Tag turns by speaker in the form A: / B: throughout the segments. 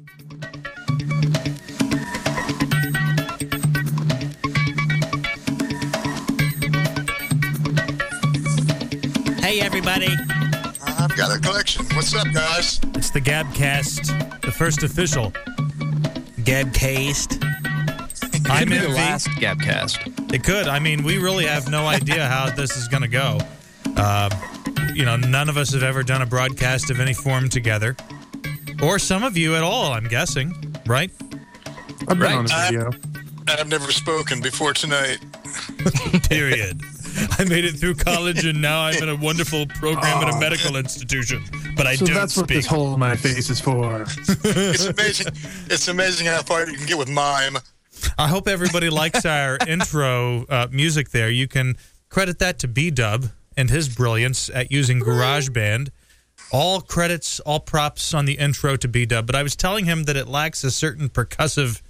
A: Hey, everybody.
B: I've got a collection. What's up, guys?
A: It's the Gabcast, the first official Gabcast. I'm
C: Could be the
A: MV.
C: last Gabcast.
A: It could. I mean, we really have no idea how this is going to go. None of us have ever done a broadcast of any form together. Or some of you at all, I'm guessing. Right?
D: I've been on the video.
B: I've never spoken before tonight.
A: Period. I made it through college, and now I'm in a wonderful program at a medical institution. But I
D: So
A: don't
D: that's
A: speak.
D: what this hole in my face is for.
B: It's amazing. It's amazing how far you can get with mime.
A: I hope everybody likes our intro music there. You can credit that to B-Dub and his brilliance at using GarageBand. All credits, all props on the intro to B-Dub. But I was telling him that it lacks a certain percussive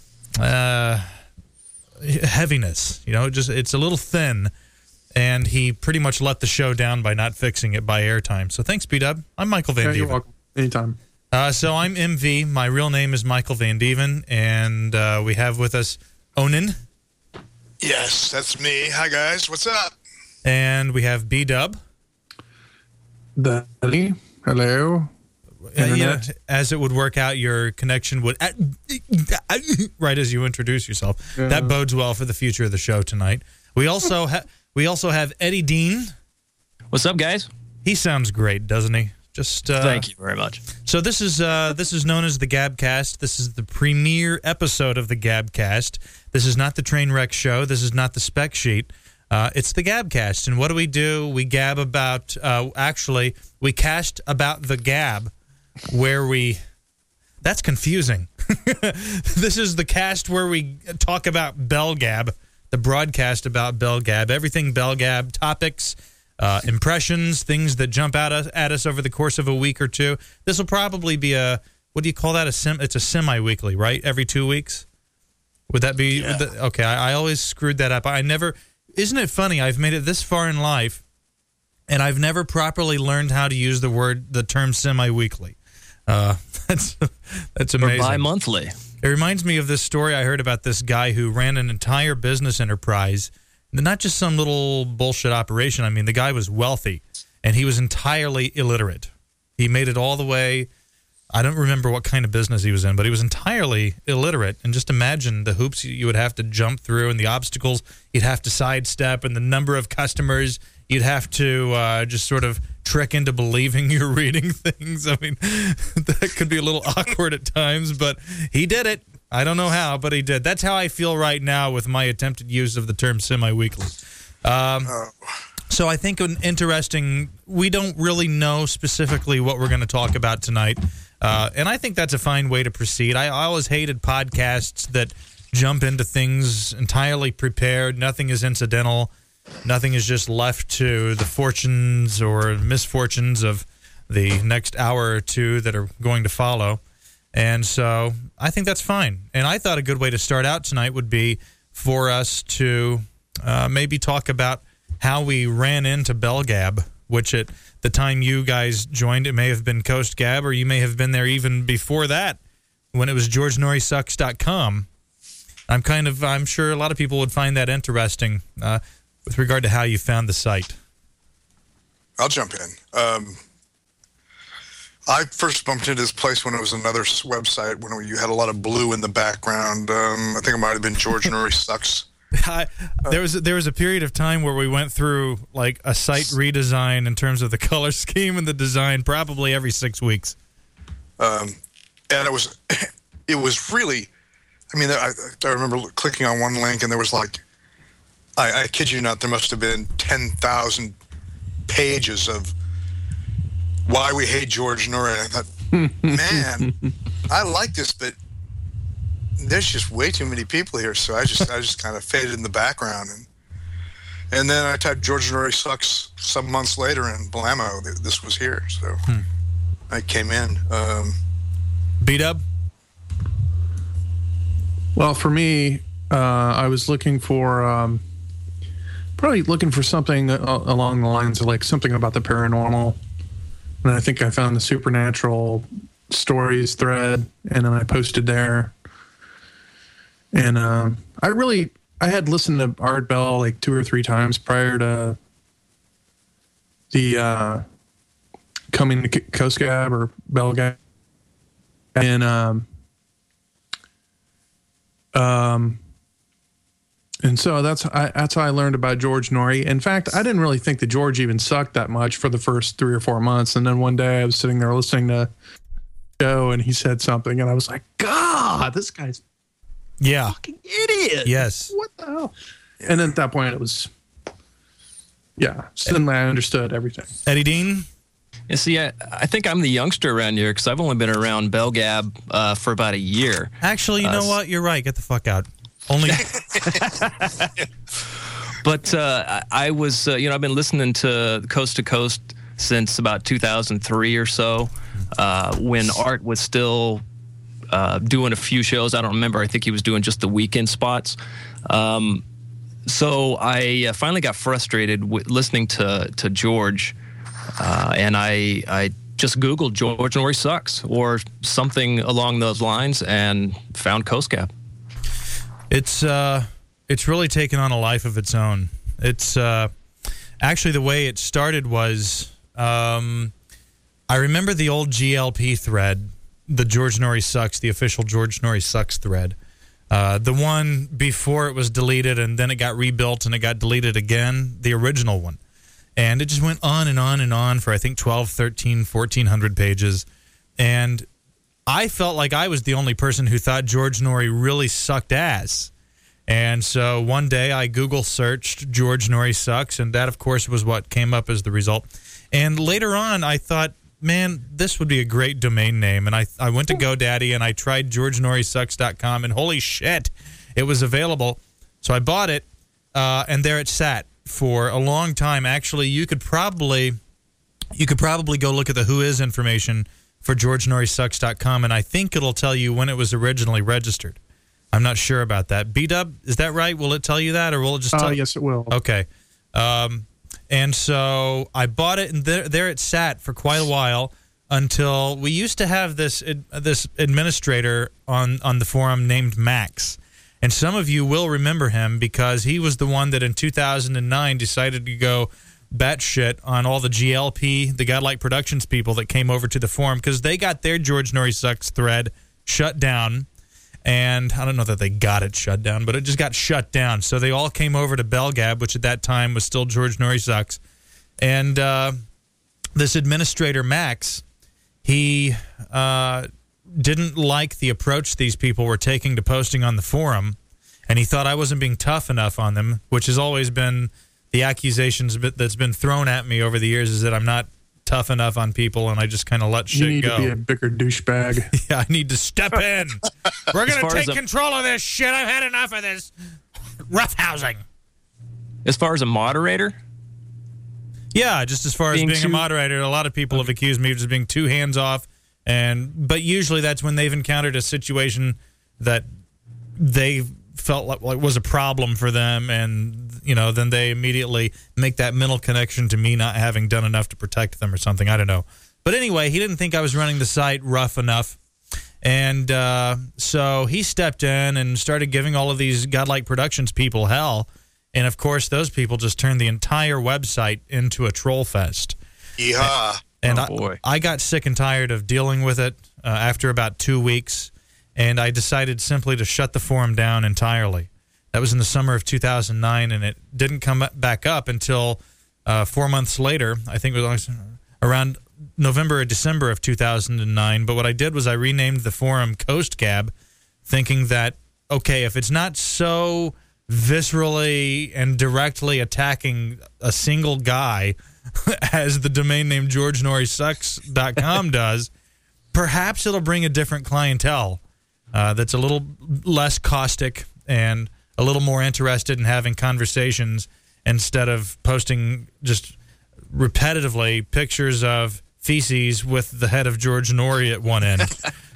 A: heaviness. It's a little thin. And he pretty much let the show down by not fixing it by airtime. So thanks, B-Dub. I'm Michael Van
D: You're
A: Dieven.
D: welcome. Anytime.
A: So I'm MV. My real name is Michael Van Dieven. And we have with us Onan.
B: Yes, that's me. Hi, guys. What's up?
A: And we have B-Dub.
D: Daddy. Hello. Internet.
A: As it would work out, your connection would... right as you introduce yourself.
D: Yeah.
A: That bodes well for the future of the show tonight. We also have Eddie Dean.
C: What's up, guys?
A: He sounds great, doesn't he?
C: Thank you very much.
A: So this is known as the Gabcast. This is the premiere episode of the Gabcast. This is not the Trainwreck Show. This is not the Spec Sheet. It's the Gabcast. And what do? We gab about... we cast about the Gab, where we... That's confusing. This is the cast where we talk about Bell Gab, the broadcast about Bell Gab, everything Bell Gab, topics, impressions, things that jump out at us over the course of a week or two. This will probably be what do you call that? It's a semi-weekly, right? Every 2 weeks? Would that be?
B: Yeah.
A: Okay, I always screwed that up. Isn't it funny? I've made it this far in life, and I've never properly learned how to use the term semi-weekly. That's amazing.
C: Or bi-monthly.
A: It reminds me of this story I heard about this guy who ran an entire business enterprise, not just some little bullshit operation. I mean, the guy was wealthy, and he was entirely illiterate. He made it all the way. I don't remember what kind of business he was in, but he was entirely illiterate. And just imagine the hoops you would have to jump through and the obstacles you'd have to sidestep and the number of customers you'd have to just sort of trick into believing you're reading things. I mean, that could be a little awkward at times, but he did it. I don't know how, but he did. That's how I feel right now with my attempted use of the term semi-weekly. So I think we don't really know specifically what we're going to talk about tonight. And I think that's a fine way to proceed. I always hated podcasts that jump into things entirely prepared. Nothing is incidental. Nothing is just left to the fortunes or misfortunes of the next hour or two that are going to follow. And so I think that's fine. And I thought a good way to start out tonight would be for us to maybe talk about how we ran into Bell Gab, which at the time you guys joined, it may have been Coast Gab, or you may have been there even before that when it was GeorgeNorrieSucks.com. I'm sure a lot of people would find that interesting with regard to how you found the site.
B: I'll jump in. I first bumped into this place when it was another website when you had a lot of blue in the background. I think it might have been George Norrie Sucks.
A: There was a period of time where we went through like a site redesign in terms of the color scheme and the design, probably every 6 weeks.
B: And it was really, I mean, I remember clicking on one link and there was like, I kid you not, there must have been 10,000 pages of why we hate George Norrie. And I thought, man, I like this, but there's just way too many people here. So I just kind of faded in the background. And then I typed George Norrie Sucks some months later, and blammo, this was here. So I came in.
A: B-Dub?
D: Well, for me, I was looking for probably looking for something along the lines of like something about the paranormal, and I think I found the supernatural stories thread, and then I posted there. And I had listened to Art Bell like 2 or 3 times prior to the coming to Coast Gab or Bell Gab. And so that's how I learned about George Noory. In fact, I didn't really think that George even sucked that much for the first 3 or 4 months. And then one day I was sitting there listening to Joe, and he said something, and I was like, God, this guy's fucking idiot.
A: Yes.
D: What the hell? And then at that point it was, suddenly I understood everything.
A: Eddie Dean?
C: You see, I think I'm the youngster around here because I've only been around Bell Gab for about a year.
A: Actually, you know what? You're right. Get the fuck out. Only.
C: But I was, I've been listening to Coast since about 2003 or so, when Art was still doing a few shows. I don't remember. I think he was doing just the weekend spots. So I finally got frustrated with listening to George, and I just Googled George Noory sucks or something along those lines and found Coast Gab.
A: It's really taken on a life of its own. It's actually the way it started was I remember the old GLP thread, the George Noory sucks, the official George Noory sucks thread. The one before it was deleted and then it got rebuilt and it got deleted again, the original one. And it just went on and on and on for, I think, 12, 13, 1,400 pages. And I felt like I was the only person who thought George Noory really sucked ass. And so one day I Google searched George Noory sucks, and that, of course, was what came up as the result. And later on, I thought, man, this would be a great domain name. And I went to GoDaddy and I tried GeorgeNoorySucks.com, and holy shit, it was available. So I bought it, and there it sat for a long time. Actually, you could probably go look at the Whois information for GeorgeNoorySucks.com, and I think it'll tell you when it was originally registered. I'm not sure about that. B-Dub, is that right? Will it tell you that, or will it just tell you?
D: Yes, it will.
A: Okay. And so I bought it, and there it sat for quite a while until we used to have this administrator on the forum named Max. And some of you will remember him because he was the one that in 2009 decided to go batshit on all the GLP, the Godlike Productions people that came over to the forum because they got their George Noory Sucks thread shut down. And I don't know that they got it shut down, but it just got shut down. So they all came over to Bell Gab, which at that time was still George Noory Sucks. And this administrator, Max, he didn't like the approach these people were taking to posting on the forum. And he thought I wasn't being tough enough on them, which has always been the accusations that's been thrown at me over the years, is that I'm not tough enough on people and I just kind of let shit go.
D: You need to be a bigger douchebag.
A: Yeah, I need to step in. We're going to take control of this shit. I've had enough of this roughhousing.
C: As far as a moderator?
A: Yeah, just as far as being a moderator, a lot of people have accused me of just being too hands-off. But usually that's when they've encountered a situation that they felt like was a problem for them, and then they immediately make that mental connection to me not having done enough to protect them or something. I don't know. But anyway, he didn't think I was running the site rough enough. And so he stepped in and started giving all of these Godlike Productions people hell. And, of course, those people just turned the entire website into a troll fest.
B: Yeah.
A: And I got sick and tired of dealing with it after about 2 weeks. And I decided simply to shut the forum down entirely. That was in the summer of 2009, and it didn't come back up until 4 months later. I think it was around November or December of 2009. But what I did was I renamed the forum Coast Gab, thinking that, okay, if it's not so viscerally and directly attacking a single guy as the domain name GeorgeNoorySucks.com does, perhaps it'll bring a different clientele that's a little less caustic and a little more interested in having conversations instead of posting just repetitively pictures of feces with the head of George Noory at one end,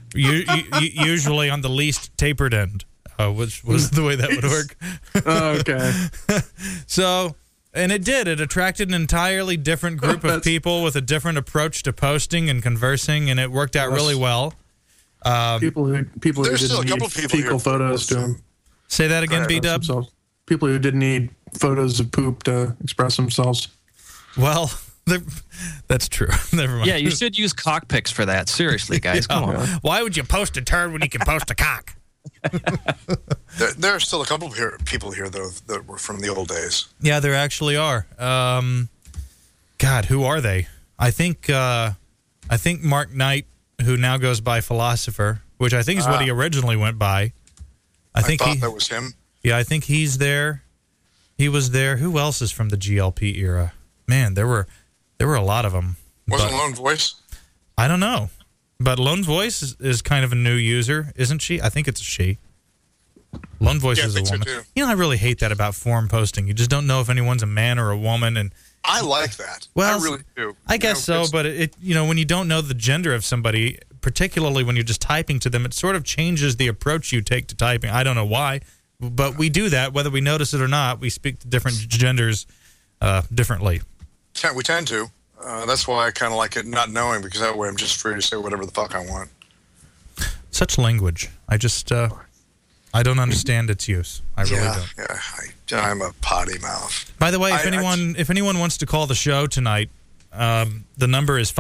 A: usually on the least tapered end, which was the way that would work.
D: Oh, okay.
A: So And it did. It attracted an entirely different group of people with a different approach to posting and conversing, and it worked out really well.
D: People who
B: There's
D: didn't
B: still a
D: need
B: couple people
D: fecal
B: here.
D: photos to them.
A: Say that again,
B: Right.
A: B-Dub?
D: People who didn't need photos of poop to express themselves.
A: Well, that's true. Never mind.
C: Yeah, you should use cockpicks for that. Seriously, guys, come on.
A: Why would you post a turd when you can post a cock?
B: There are still a couple of people here, though, that were from the old days.
A: Yeah, there actually are. God, who are they? I think Mark Knight, who now goes by Philosopher, which I think is what he originally went by. I
B: thought that was him.
A: Yeah, I think he's there. He was there. Who else is from the GLP era? Man, there were a lot of them.
B: Wasn't Lone Voice?
A: I don't know. But Lone Voice is kind of a new user, isn't she? I think it's a she. Lone Voice
B: Yeah, I
A: is a
B: think so,
A: woman.
B: too.
A: You know, I really hate that about forum posting. You just don't know if anyone's a man or a woman. And
B: I like that.
A: Well,
B: I really do.
A: I guess so,
B: it's-
A: but it when you don't know the gender of somebody, particularly when you're just typing to them, it sort of changes the approach you take to typing. I don't know why, but we do that whether we notice it or not. We speak to different genders differently.
B: We tend to. That's why I kind of like it not knowing, because that way I'm just free to say whatever the fuck I want.
A: Such language. I just I don't understand its use. I really don't.
B: Yeah, I'm a potty mouth.
A: By the way, if anyone wants to call the show tonight, the number is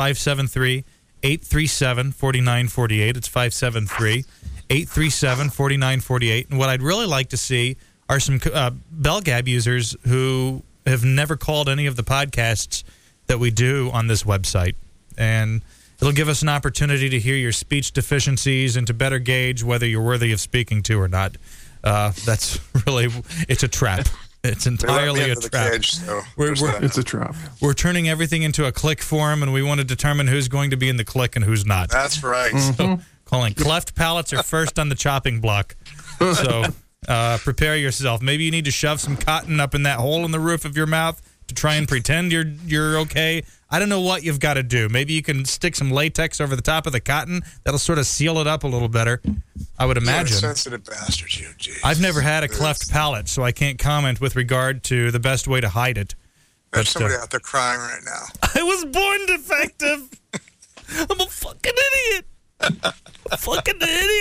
A: 573-837-4948. It's 573-837-4948. And what I'd really like to see are some BellGab users who have never called any of the podcasts that we do on this website. And it'll give us an opportunity to hear your speech deficiencies and to better gauge whether you're worthy of speaking to or not. That's really, it's a trap. It's entirely a trap.
B: Cage, so
D: It's a trap.
A: We're turning everything into a click forum, and we want to determine who's going to be in the click and who's not.
B: That's right.
A: So, calling cleft palates are first on the chopping block. So prepare yourself. Maybe you need to shove some cotton up in that hole in the roof of your mouth to try and pretend you're okay. I don't know what you've got to do. Maybe you can stick some latex over the top of the cotton. That'll sort of seal it up a little better, I would imagine.
B: You're a sensitive bastard, you. Geez.
A: I've never had a cleft palate, so I can't comment with regard to the best way to hide it.
B: There's somebody out there crying right now.
A: I was born defective. I'm a fucking idiot. Fucking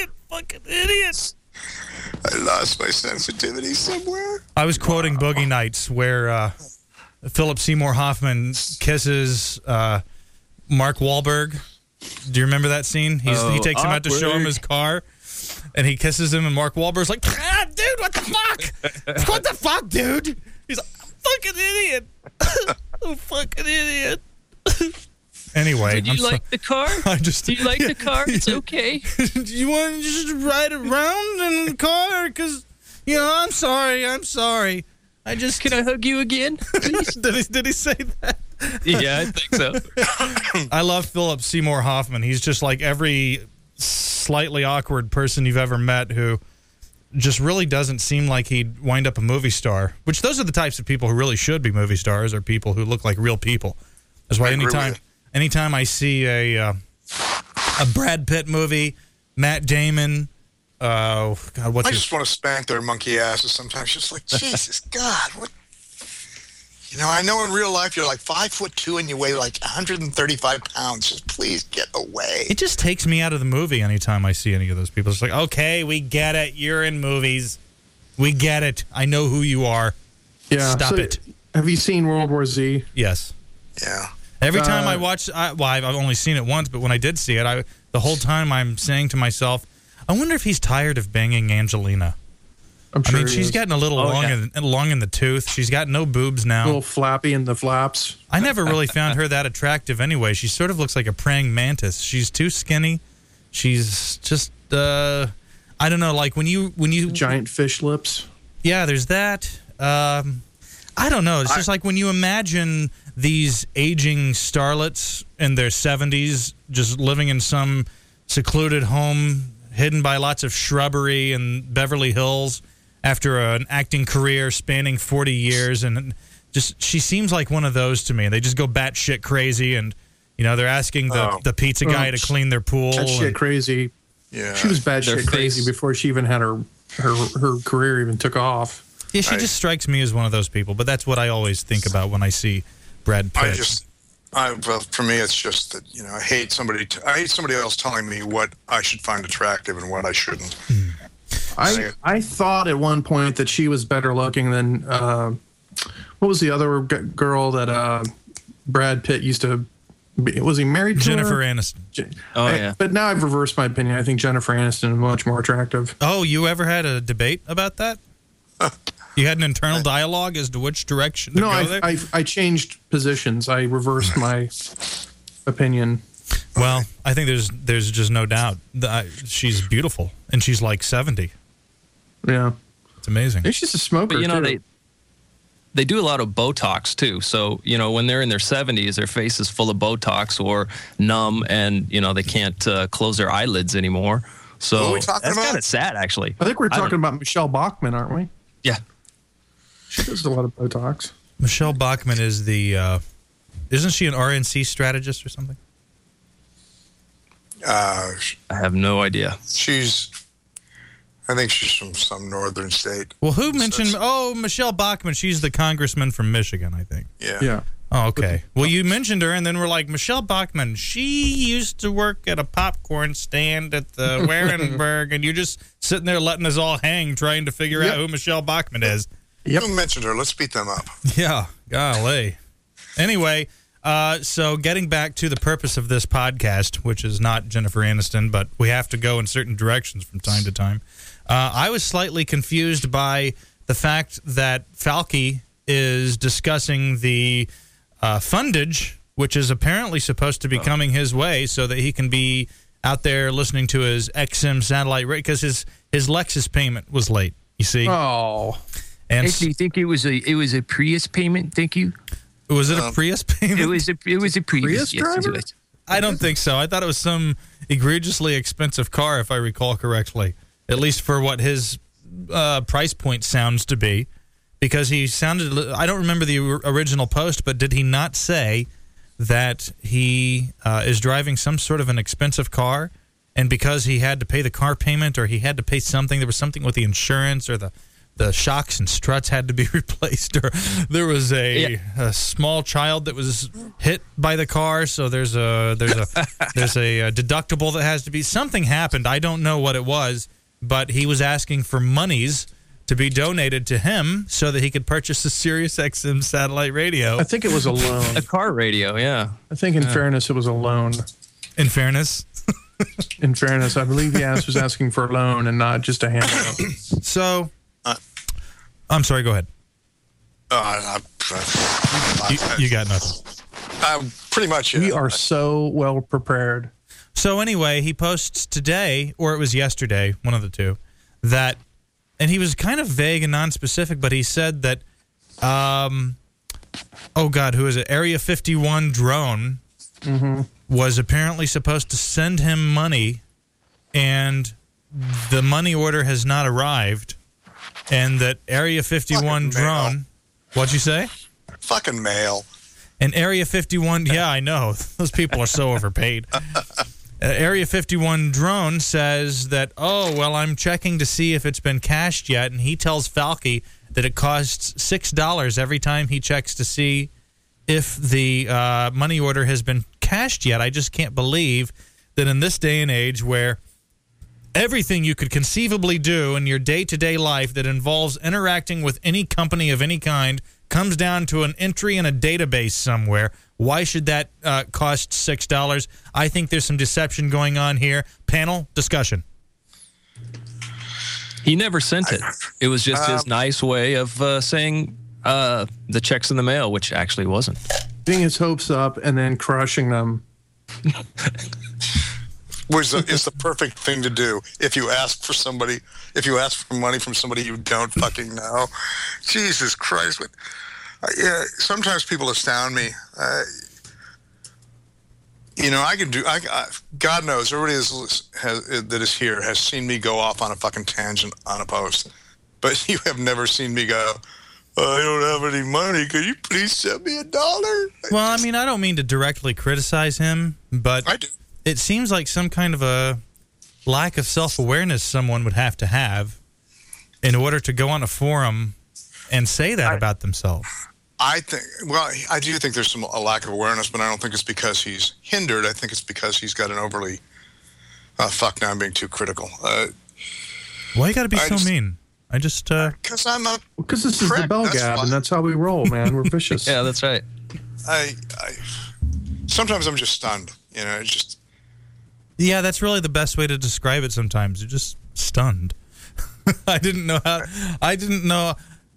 A: idiot.
B: I lost my sensitivity somewhere.
A: I was quoting Boogie Nights, where Philip Seymour Hoffman kisses Mark Wahlberg. Do you remember that scene? He takes him out to show him his car, and he kisses him, and Mark Wahlberg's like, dude, what the fuck? What the fuck, dude? He's like, fucking idiot. I'm fucking idiot. Anyway,
C: Did you like the car? Do you like the car? It's okay.
A: Do you want to just ride around in the car? Because, I'm sorry. I just...
C: Can I hug you again, please?
A: Did he say that?
C: Yeah, I think so.
A: I love Philip Seymour Hoffman. He's just like every slightly awkward person you've ever met who just really doesn't seem like he'd wind up a movie star, which those are the types of people who really should be movie stars, are people who look like real people. That's why anytime I see a Brad Pitt movie, Matt Damon, God,
B: I just want to spank their monkey asses sometimes. Just like, Jesus, God, what? I know in real life you're like 5'2" and you weigh like 135 pounds. Just please get away.
A: It just takes me out of the movie anytime I see any of those people. It's like, okay, we get it. You're in movies. We get it. I know who you are.
D: Yeah.
A: Stop it.
D: Have you seen World War Z?
A: Yes.
B: Yeah.
A: Every time I watch, I've only seen it once, but when I did see it, the whole time I'm saying to myself, I wonder if he's tired of banging Angelina.
D: I'm sure
A: she's gotten a little long in the tooth. She's got no boobs now.
D: A little flappy in the flaps.
A: I never really found her that attractive anyway. She sort of looks like a praying mantis. She's too skinny. She's just, I don't know, like when you
D: giant fish lips.
A: Yeah, there's that. I don't know. It's just like when you imagine these aging starlets in their 70s just living in some secluded home hidden by lots of shrubbery in Beverly Hills after an acting career spanning 40 years. And just she seems like one of those to me. They just go batshit crazy, and they're asking the pizza guy to clean their pool.
D: Batshit crazy.
B: Yeah.
D: She was batshit crazy before she even had her career even took off.
A: Yeah, she just strikes me as one of those people, but that's what I always think about when I see Brad Pitt.
B: Well, for me, it's just that, you know, I hate somebody else telling me what I should find attractive and what I shouldn't.
D: I thought at one point that she was better looking than what was the other girl that Brad Pitt used to be? Was he married to
A: Jennifer
D: her?
A: Aniston.
C: Yeah.
D: But now I've reversed my opinion. I think Jennifer Aniston is much more attractive.
A: Oh, you ever had a debate about that? You had an internal dialogue as to which direction to go there?
D: I changed positions. I reversed my opinion.
A: Well, I think there's just no doubt that she's beautiful, and she's like 70.
D: Yeah.
A: It's amazing.
D: She's just a smoker,
C: But, you know,
D: too.
C: they do a lot of Botox, too. So, you know, when they're in their 70s, their face is full of Botox or numb, and, you know, they can't close their eyelids anymore. So
B: What are we talking
C: that's
B: about?
C: kind of sad, actually.
D: I think we're talking about Michelle Bachmann, aren't we?
C: Yeah.
D: She does a lot of Botox.
A: Michelle Bachmann is isn't she an RNC strategist or something?
C: I have no idea.
B: I think she's from some northern state.
A: Well, who mentioned? Oh, Michelle Bachmann. She's the congressman from Michigan, I think.
B: Yeah.
A: Oh, okay. Well, you mentioned her, and then we're like, Michelle Bachmann. She used to work at a popcorn stand at the Warenberg, and you're just sitting there letting us all hang, trying to figure out who Michelle Bachmann is.
D: Yep.
B: Who mentioned her? Let's beat them up.
A: Yeah, golly. Anyway, so getting back to the purpose of this podcast, which is not Jennifer Aniston, but we have to go in certain directions from time to time. I was slightly confused by the fact that Falke is discussing the fundage, which is apparently supposed to be coming his way so that he can be out there listening to his XM satellite radio, because his Lexus payment was late, you see.
D: Oh.
A: And
E: Actually, I think it was a Prius payment. Thank you.
A: was it a Prius payment?
E: It was a Prius.
D: Prius driver?
E: Yes,
A: I don't think so. I thought it was some egregiously expensive car, if I recall correctly, at least for what his price point sounds to be, because he sounded, I don't remember the original post, but did he not say that he is driving some sort of an expensive car, and because he had to pay the car payment, or he had to pay something, there was something with the insurance, or the shocks and struts had to be replaced, or there was a small child that was hit by the car, so there's a deductible that has to be, something happened. I don't know what it was, but he was asking for monies to be donated to him so that he could purchase a Sirius XM satellite radio.
D: I think it was a loan.
C: A car radio, yeah.
D: I think in fairness, it was a loan.
A: In fairness.
D: In fairness, I believe he was asking for a loan and not just a handout.
A: So, I'm sorry, go ahead. You got nothing.
B: Pretty much, yeah.
D: We are so well prepared.
A: So anyway, he posts today, or it was yesterday, one of the two, that, and he was kind of vague and non-specific, but he said that, oh God, who is it? Area 51 drone was apparently supposed to send him money, and the money order has not arrived, and that Area 51 drone, what'd you say?
B: Fucking mail.
A: And Area 51, yeah, I know. Those people are so overpaid. Area 51 drone says that, oh, well, I'm checking to see if it's been cashed yet. And he tells Falke that it costs $6 every time he checks to see if the money order has been cashed yet. I just can't believe that in this day and age where everything you could conceivably do in your day-to-day life that involves interacting with any company of any kind comes down to an entry in a database somewhere. Why should that cost $6? I think there's some deception going on here. Panel discussion.
C: He never sent it. It was just his nice way of saying the check's in the mail, which actually wasn't.
D: Getting his hopes up and then crushing them.
B: Is the perfect thing to do if you ask for money from somebody you don't fucking know. Jesus Christ! But, yeah, sometimes people astound me. I can do. God knows, everybody that is here has seen me go off on a fucking tangent on a post, but you have never seen me go, I don't have any money. Could you please send me $1?
A: Well, I mean, I don't mean to directly criticize him, but
B: I do.
A: It seems like some kind of a lack of self-awareness someone would have to have in order to go on a forum and say that about themselves.
B: I do think there's a lack of awareness, but I don't think it's because he's hindered. I think it's because he's got an overly, fuck, now I'm being too critical.
A: Why you got to be so mean? I just...
B: Because I'm a
D: Because this is the
B: prick,
D: Bell
B: that's
D: Gab,
B: why.
D: and that's how we roll, man. We're vicious.
C: Yeah, that's right.
B: Sometimes I'm just stunned. You know, it's just...
A: Yeah, that's really the best way to describe it sometimes. You're just stunned. I didn't know. I didn't know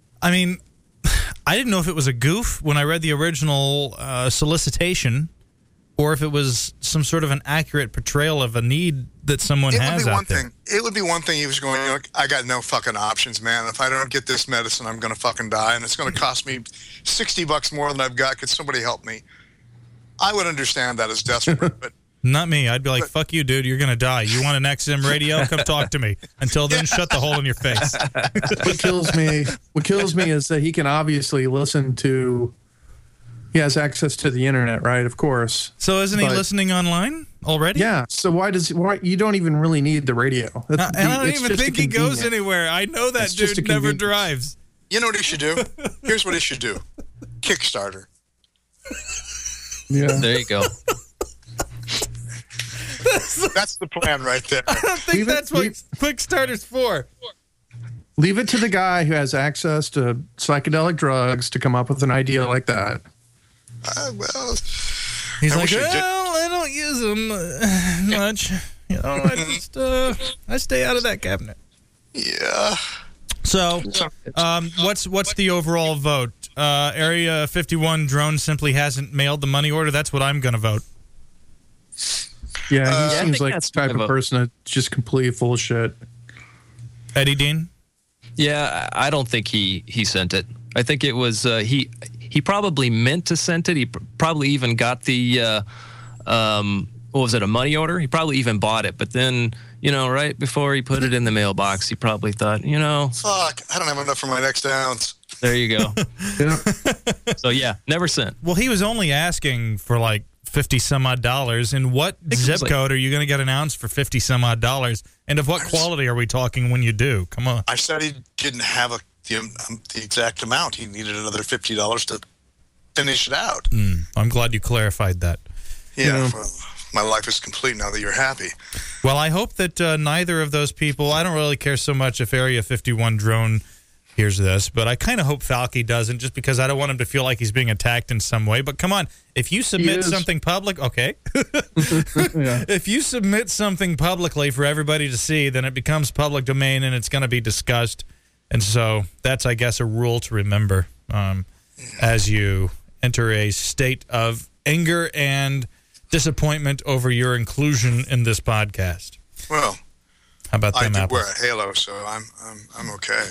A: if it was a goof when I read the original solicitation, or if it was some sort of an accurate portrayal of a need that someone has out there.
B: It would be one thing he was going, you know, I got no fucking options, man. If I don't get this medicine, I'm going to fucking die, and it's going to cost me $60 more than I've got. Could somebody help me? I would understand that as desperate, but...
A: Not me. I'd be like, fuck you, dude. You're going to die. You want an XM radio? Come talk to me. Until then, shut the hole in your face.
D: What kills me is that he can obviously listen to... He has access to the internet, right? Of course.
A: So isn't he listening online already?
D: Yeah. So why you don't even really need the radio?
A: And I don't even think he goes anywhere. I know that dude never drives.
B: You know what he should do? Here's what he should do. Kickstarter.
D: Yeah.
C: There you go.
B: That's the plan right there.
A: I don't think that's what Kickstarter's for.
D: Leave it to the guy who has access to psychedelic drugs to come up with an idea like that.
B: Well,
A: He's
B: I
A: like,
B: wish he did.
A: well, I don't use them much. You know, I stay out of that cabinet.
B: Yeah.
A: So, what's the overall vote? Area 51 drone simply hasn't mailed the money order. That's what I'm going to vote.
D: Yeah, he
C: I
D: seems
C: think
D: like the
C: that's
D: type
C: kind of
D: of person that's just completely full of shit.
A: Eddie Dean?
C: Yeah, I don't think he sent it. I think it was he probably meant to send it. He probably even got the what was it, a money order? He probably even bought it, but then, you know, right before he put it in the mailbox, he probably thought, you know,
B: Fuck, I don't have enough for my next ounce.
C: there you go.
D: Yeah.
C: So yeah, never sent.
A: Well, he was only asking for like $50 some odd. In what zip code are you going to get an ounce for $50 some odd? And of what quality are we talking when you do? Come on.
B: I said he didn't have the exact amount. He needed another $50 to finish it out.
A: I'm glad you clarified that.
B: Yeah, well, my life is complete now that you're happy.
A: Well, I hope that neither of those people, I don't really care so much if Area 51 drone hears this, but I kind of hope Falke doesn't, just because I don't want him to feel like he's being attacked in some way. But come on, if you submit something public, okay. If you submit something publicly for everybody to see, then it becomes public domain and it's going to be discussed. And so that's, I guess, a rule to remember as you enter a state of anger and disappointment over your inclusion in this podcast.
B: Well,
A: how about
B: I
A: them
B: do
A: apples?
B: wear a halo, so I'm okay.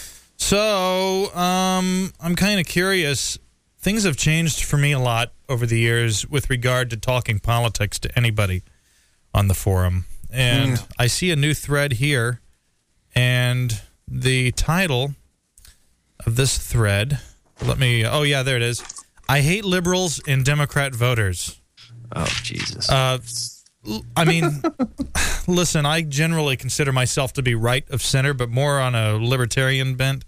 A: So, I'm kind of curious. Things have changed for me a lot over the years with regard to talking politics to anybody on the forum. And I see a new thread here, and the title of this thread, oh yeah, there it is. I hate liberals and Democrat voters.
C: Oh, Jesus.
A: I mean, listen, I generally consider myself to be right of center, but more on a libertarian bent.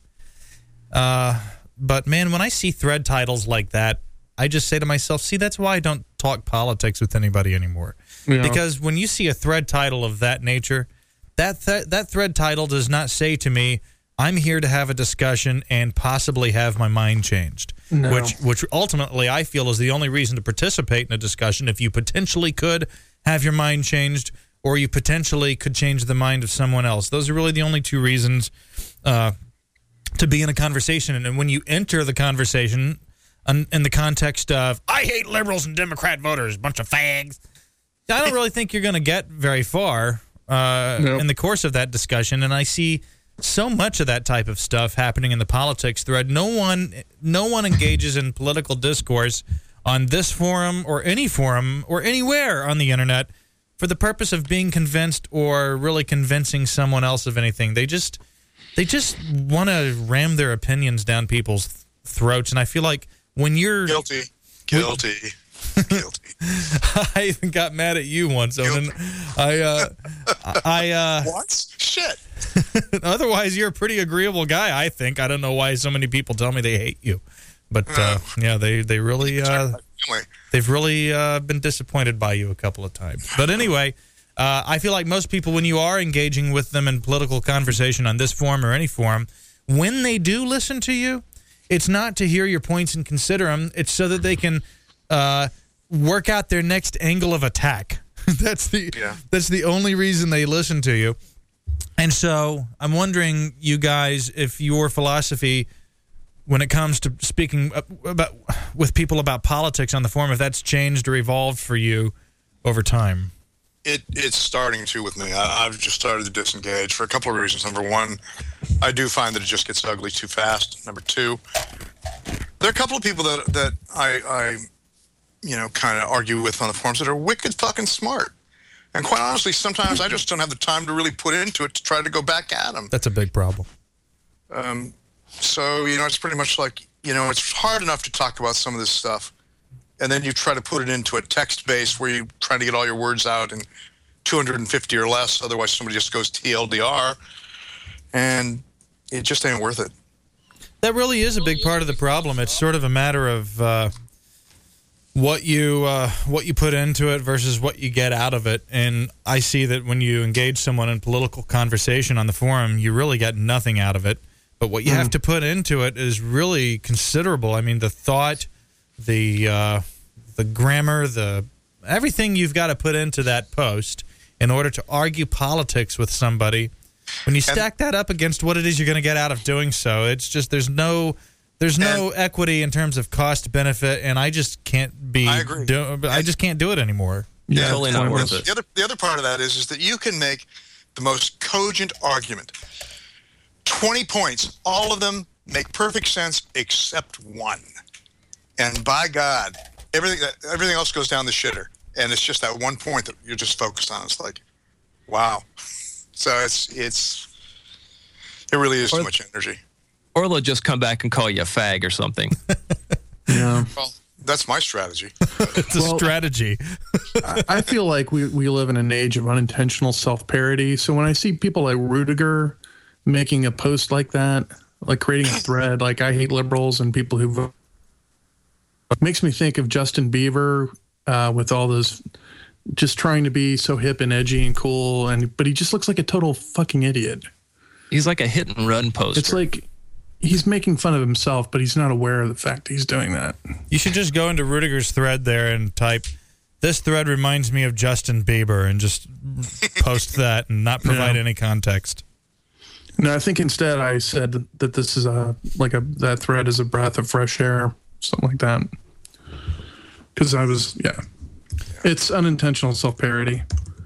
A: But man, when I see thread titles like that, I just say to myself, see, that's why I don't talk politics with anybody anymore. Yeah. Because when you see a thread title of that nature, that thread title does not say to me, I'm here to have a discussion and possibly have my mind changed. No. Which ultimately I feel is the only reason to participate in a discussion. If you potentially could have your mind changed, or you potentially could change the mind of someone else. Those are really the only two reasons to be in a conversation. And when you enter the conversation in the context of, I hate liberals and Democrat voters, bunch of fags, I don't really think you're going to get very far in the course of that discussion. And I see so much of that type of stuff happening in the politics thread. No one engages in political discourse on this forum or anywhere on the internet for the purpose of being convinced or really convincing someone else of anything. They just want to ram their opinions down people's throats. And I feel like when you're
B: guilty.
A: I even got mad at you once, Owen. What? Shit. Otherwise, you're a pretty agreeable guy, I think. I don't know why so many people tell me they hate you. But, yeah, they really... They've really been disappointed by you a couple of times. But anyway, I feel like most people, when you are engaging with them in political conversation on this forum or any forum, when they do listen to you, it's not to hear your points and consider them. It's so that they can work out their next angle of attack. That's the only reason they listen to you. And so I'm wondering, you guys, if your philosophy when it comes to speaking with people about politics on the forum, if that's changed or evolved for you over time.
B: It's starting to with me. I've just started to disengage for a couple of reasons. Number one, I do find that it just gets ugly too fast. Number two, there are a couple of people that I kind of argue with on the forums that are wicked fucking smart. And quite honestly, sometimes I just don't have the time to really put into it to try to go back at them.
A: That's a big problem.
B: So, it's pretty much like, it's hard enough to talk about some of this stuff. And then you try to put it into a text base where you're trying to get all your words out in 250 or less. Otherwise, somebody just goes TLDR. And it just ain't worth it.
A: That really is a big part of the problem. It's sort of a matter of what you put into it versus what you get out of it. And I see that when you engage someone in political conversation on the forum, you really get nothing out of it. But what you have to put into it is really considerable. I mean, the thought, the grammar, everything you've got to put into that post in order to argue politics with somebody. When you stack that up against what it is you're going to get out of doing so, it's just there's no equity in terms of cost benefit, and I just can't I just can't do it anymore.
C: Yeah, totally not worth it.
B: The other part of that is that you can make the most cogent argument. 20 points, all of them make perfect sense except one. And by God, everything else goes down the shitter. And it's just that one point that you're just focused on. It's like, wow. So it really is too much energy.
C: Or they'll just come back and call you a fag or something.
D: Yeah.
B: Well, that's my strategy.
A: It's a strategy.
D: I feel like we live in an age of unintentional self-parody. So when I see people like Rudiger making a post like that, like creating a thread, like I hate liberals and people who vote, it makes me think of Justin Bieber with all those, just trying to be so hip and edgy and cool, but he just looks like a total fucking idiot.
C: He's like a hit and run poster.
D: It's like he's making fun of himself, but he's not aware of the fact he's doing that.
A: You should just go into Rudiger's thread there and type, "This thread reminds me of Justin Bieber," and just post that and not provide any context.
D: No, I think instead I said that this is that thread is a breath of fresh air, something like that. Because it's unintentional self-parody.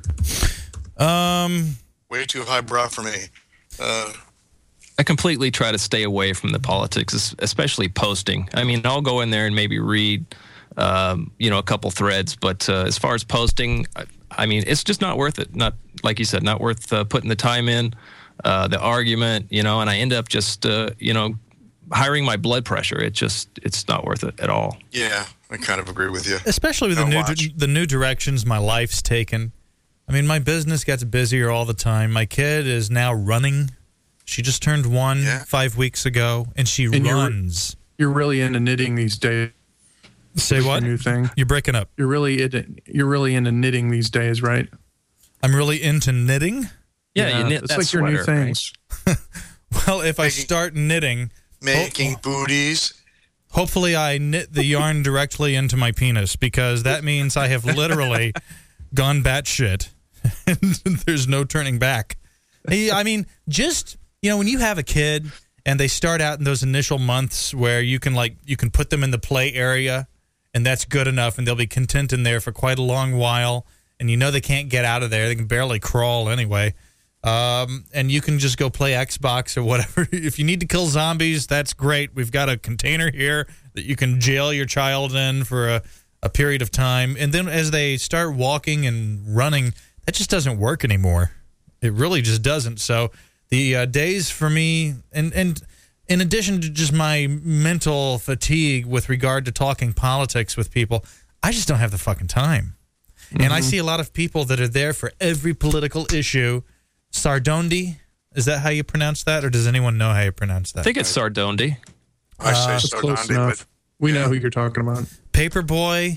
B: Way too highbrow for me.
C: I completely try to stay away from the politics, especially posting. I mean, I'll go in there and maybe read, a couple threads, but as far as posting, I mean, it's just not worth it. Not, like you said, not worth putting the time in. The argument, and I end up just, hiring my blood pressure. It's not worth it at all.
B: Yeah, I kind of agree with you.
A: Especially with the new directions my life's taken. I mean, my business gets busier all the time. My kid is now running. She just turned 5 weeks ago, and she runs.
D: You're really into knitting these days.
A: Say what?
D: New thing.
A: You're breaking up.
D: You're really into knitting these days, right?
A: I'm really into knitting.
C: Yeah, you knit
D: it's
C: that
D: like
C: sweater,
D: your new things.
C: Right?
A: Well, if I start knitting,
B: making booties.
A: Hopefully, I knit the yarn directly into my penis, because that means I have literally gone batshit, and there's no turning back. I mean, just when you have a kid and they start out in those initial months where you can put them in the play area, and that's good enough, and they'll be content in there for quite a long while, and they can't get out of there. They can barely crawl anyway. And you can just go play Xbox or whatever. If you need to kill zombies, that's great. We've got a container here that you can jail your child in for a period of time. And then as they start walking and running, that just doesn't work anymore. It really just doesn't. So the days for me, and in addition to just my mental fatigue with regard to talking politics with people, I just don't have the fucking time. Mm-hmm. And I see a lot of people that are there for every political issue. Sardondi, Is that how you pronounce that, or does anyone know how you pronounce that?
C: I think it's Sardonde.
B: I say
D: That's close
B: Sardonde,
D: enough.
B: but
D: We know who you're talking about.
A: Paperboy.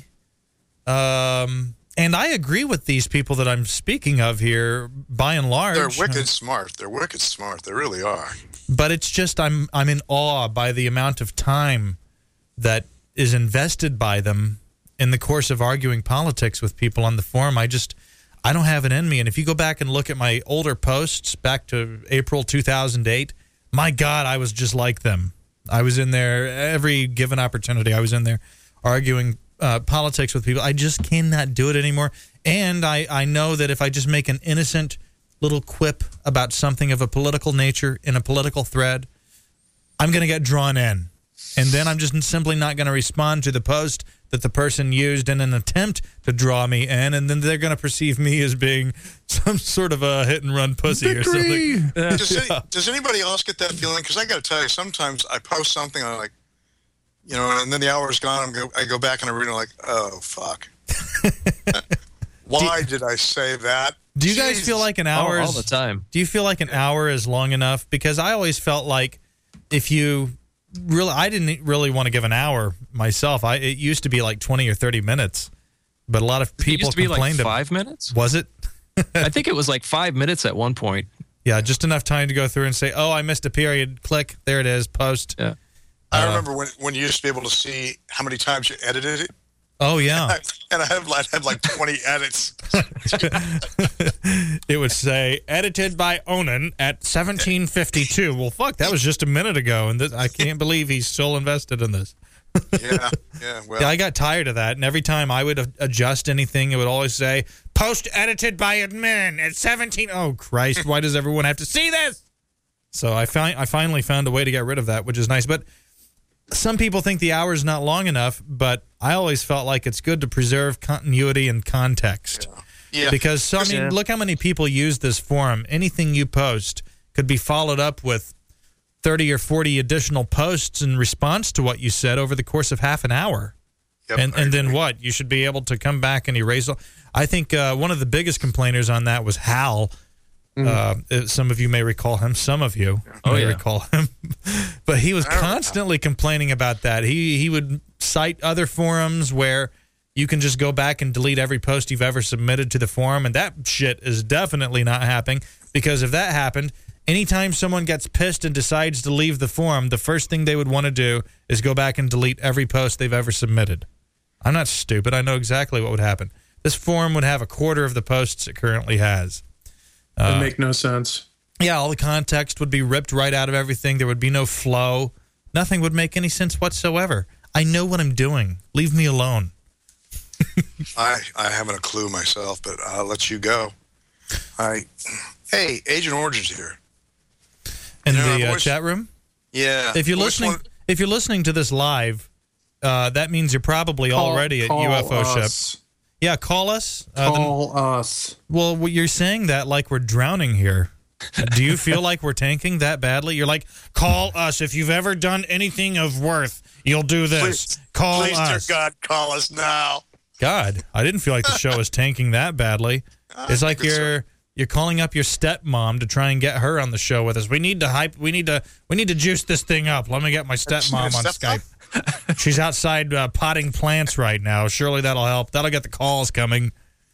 A: And I agree with these people that I'm speaking of here, by and large.
B: they're wicked smart. They're wicked smart. They really are.
A: But it's just I'm in awe by the amount of time that is invested by them in the course of arguing politics with people on the forum. I don't have it in me. And if you go back and look at my older posts back to April 2008, my God, I was just like them. I was in there every given opportunity. I was in there arguing politics with people. I just cannot do it anymore. And I know that if I just make an innocent little quip about something of a political nature in a political thread, I'm going to get drawn in. And then I'm just simply not going to respond to the post that the person used in an attempt to draw me in, and then they're going to perceive me as being some sort of a hit-and-run pussy or something.
B: Does anybody else get that feeling? Because I got to tell you, sometimes I post something, and I'm like, and then the hour's gone, I go back and I read it, like, oh, fuck. Why did I say that?
A: Do you guys feel like an hour
C: all the time?
A: Do you feel like an hour is long enough? Because I always felt like if you really, I didn't really want to give an hour myself. It used to be like 20 or 30 minutes, but a lot of people
C: It used to be like
A: complained.
C: 5 minutes?
A: Was it?
C: I think it was like 5 minutes at one point.
A: Yeah, just enough time to go through and say, oh, I missed a period. Click. There it is. Post.
C: Yeah.
B: I remember when you used to be able to see how many times you edited it.
A: Oh, yeah.
B: And I had like 20 edits.
A: It would say, edited by Onan at 17:52. Well, fuck, that was just a minute ago, and I can't believe he's still invested in this.
B: Yeah. Well,
A: Yeah, I got tired of that, and every time I would adjust anything, it would always say, post edited by admin at 17. Oh, Christ, why does everyone have to see this? So I finally found a way to get rid of that, which is nice. But some people think the hour is not long enough, but I always felt like it's good to preserve continuity and context.
B: yeah.
A: Because, look how many people use this forum. Anything you post could be followed up with 30 or 40 additional posts in response to what you said over the course of half an hour.
B: Yep,
A: And then what? You should be able to come back and erase. I think one of the biggest complainers on that was Hal. Some of you may recall him. Some of you may recall him. But he was constantly complaining about that. He would cite other forums where you can just go back and delete every post you've ever submitted to the forum, and that shit is definitely not happening, because if that happened, anytime someone gets pissed and decides to leave the forum, the first thing they would want to do is go back and delete every post they've ever submitted. I'm not stupid. I know exactly what would happen. This forum would have a quarter of the posts it currently has.
D: It would make no sense.
A: Yeah, all the context would be ripped right out of everything. There would be no flow. Nothing would make any sense whatsoever. I know what I'm doing. Leave me alone.
B: I haven't a clue myself, but I'll let you go. Hey, Agent Orange is here.
A: In
B: You know, I've
A: the
B: always-
A: chat room?
B: Yeah.
A: If you're
B: Always
A: listening to this live, that means you're probably already at UFO Ship. Yeah, call us.
D: Call us.
A: Well, you're saying that like we're drowning here. Do you feel like we're tanking that badly? You're like, call us. If you've ever done anything of worth, you'll do this. Call
B: Please,
A: us.
B: dear God, call us now.
A: God, I didn't feel like the show was tanking that badly. It's like you're calling up your stepmom to try and get her on the show with us. We need to juice this thing up. Let me get my stepmom on Skype. She's outside potting plants right now. Surely that'll help. That'll get the calls coming.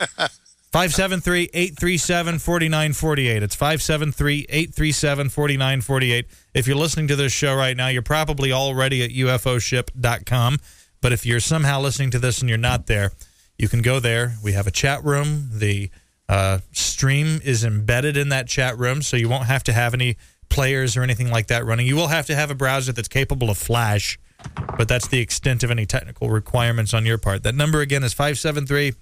A: 573-837-4948. It's 573-837-4948. If you're listening to this show right now, you're probably already at ufoship.com. But if you're somehow listening to this and you're not there, you can go there. We have a chat room. The stream is embedded in that chat room, so you won't have to have any players or anything like that running. You will have to have a browser that's capable of Flash, but that's the extent of any technical requirements on your part. That number, again, is 573-837-4948.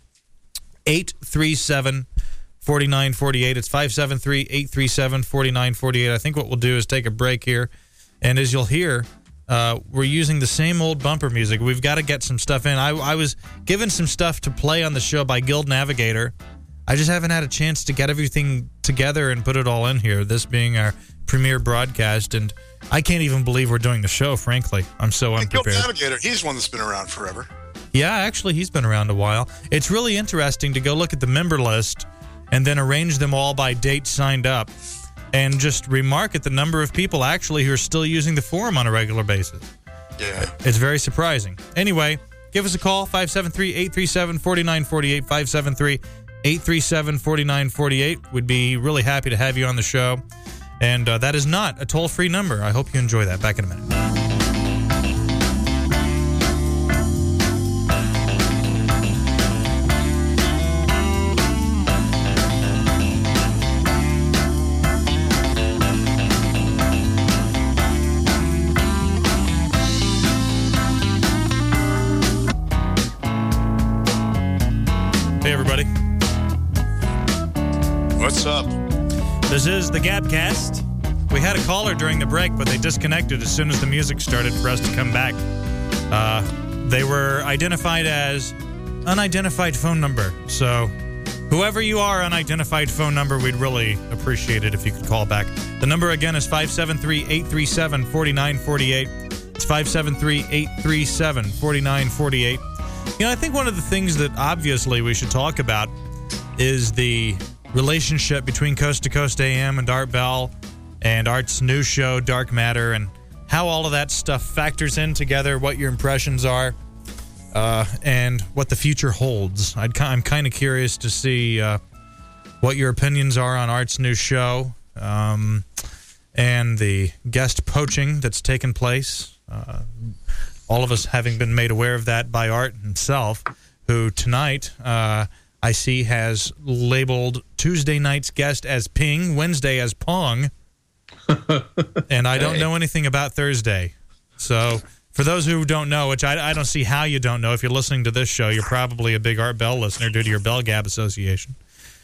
A: It's 573-837-4948. I think what we'll do is take a break here, and as you'll hear, we're using the same old bumper music. We've got to get some stuff in. I was given some stuff to play on the show by Guild Navigator. I just haven't had a chance to get everything together and put it all in here, this being our premiere broadcast, and I can't even believe we're doing the show, frankly. I'm so unprepared.
B: Guild Navigator, he's one that's been around forever.
A: Yeah, actually, he's been around a while. It's really interesting to go look at the member list and then arrange them all by date signed up. and just remark at the number of people actually who are still using the forum on a regular basis.
B: Yeah.
A: It's very surprising. Anyway, give us a call, 573-837-4948, 573-837-4948. We'd be really happy to have you on the show. And that is not a toll-free number. I hope you enjoy that. Back in a minute. Hey, everybody.
B: What's up?
A: This is the Gabcast. We had a caller during the break, but they disconnected as soon as the music started for us to come back. They were identified as unidentified phone number. So whoever you are, unidentified phone number, we'd really appreciate it if you could call back. The number again is 573-837-4948. It's 573-837-4948. You know, I think one of the things that obviously we should talk about is the relationship between Coast to Coast AM and Art Bell and Art's new show, Dark Matter, and how all of that stuff factors in together, what your impressions are, and what the future holds. I'm kind of curious to see what your opinions are on Art's new show and the guest poaching that's taken place. All of us having been made aware of that by Art himself, who tonight I see has labeled Tuesday night's guest as Ping, Wednesday as Pong, and I don't know anything about Thursday. So for those who don't know, which I don't see how you don't know, if you're listening to this show, you're probably a big Art Bell listener due to your Bell Gab association.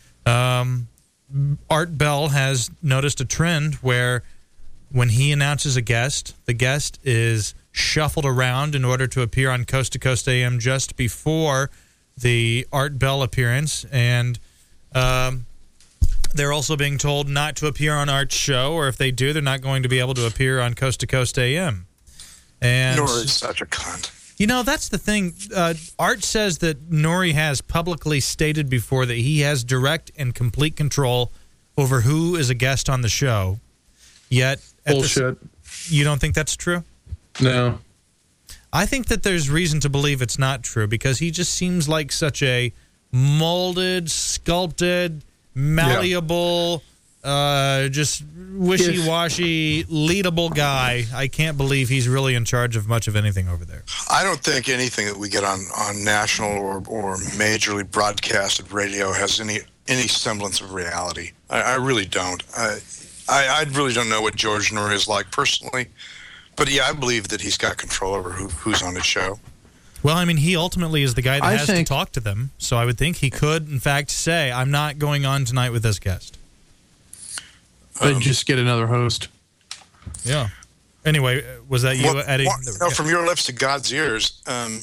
A: Art Bell has noticed a trend where when he announces a guest, the guest is shuffled around in order to appear on Coast to Coast AM just before the Art Bell appearance, and they're also being told not to appear on Art's show, or if they do, they're not going to be able to appear on Coast to Coast AM. And
B: Nori's such a cunt.
A: you know, that's the thing. Art says that Nori has publicly stated before that he has direct and complete control over who is a guest on the show. Yet,
D: Bullshit.
A: You don't think that's true?
D: No.
A: I think that there's reason to believe it's not true because he just seems like such a molded, sculpted, malleable, just wishy-washy, leadable guy. I can't believe he's really in charge of much of anything over there.
B: I don't think anything that we get on national or majorly broadcasted radio has any semblance of reality. I really don't. I really don't know what George Noory is like personally. But yeah, I believe that he's got control over who's on his show.
A: Well, I mean, he ultimately is the guy that has to talk to them. So I would think he could, in fact, say, I'm not going on tonight with this guest.
D: But just get another host.
A: Yeah. Anyway, was that you, Eddie?
B: From your lips to God's ears.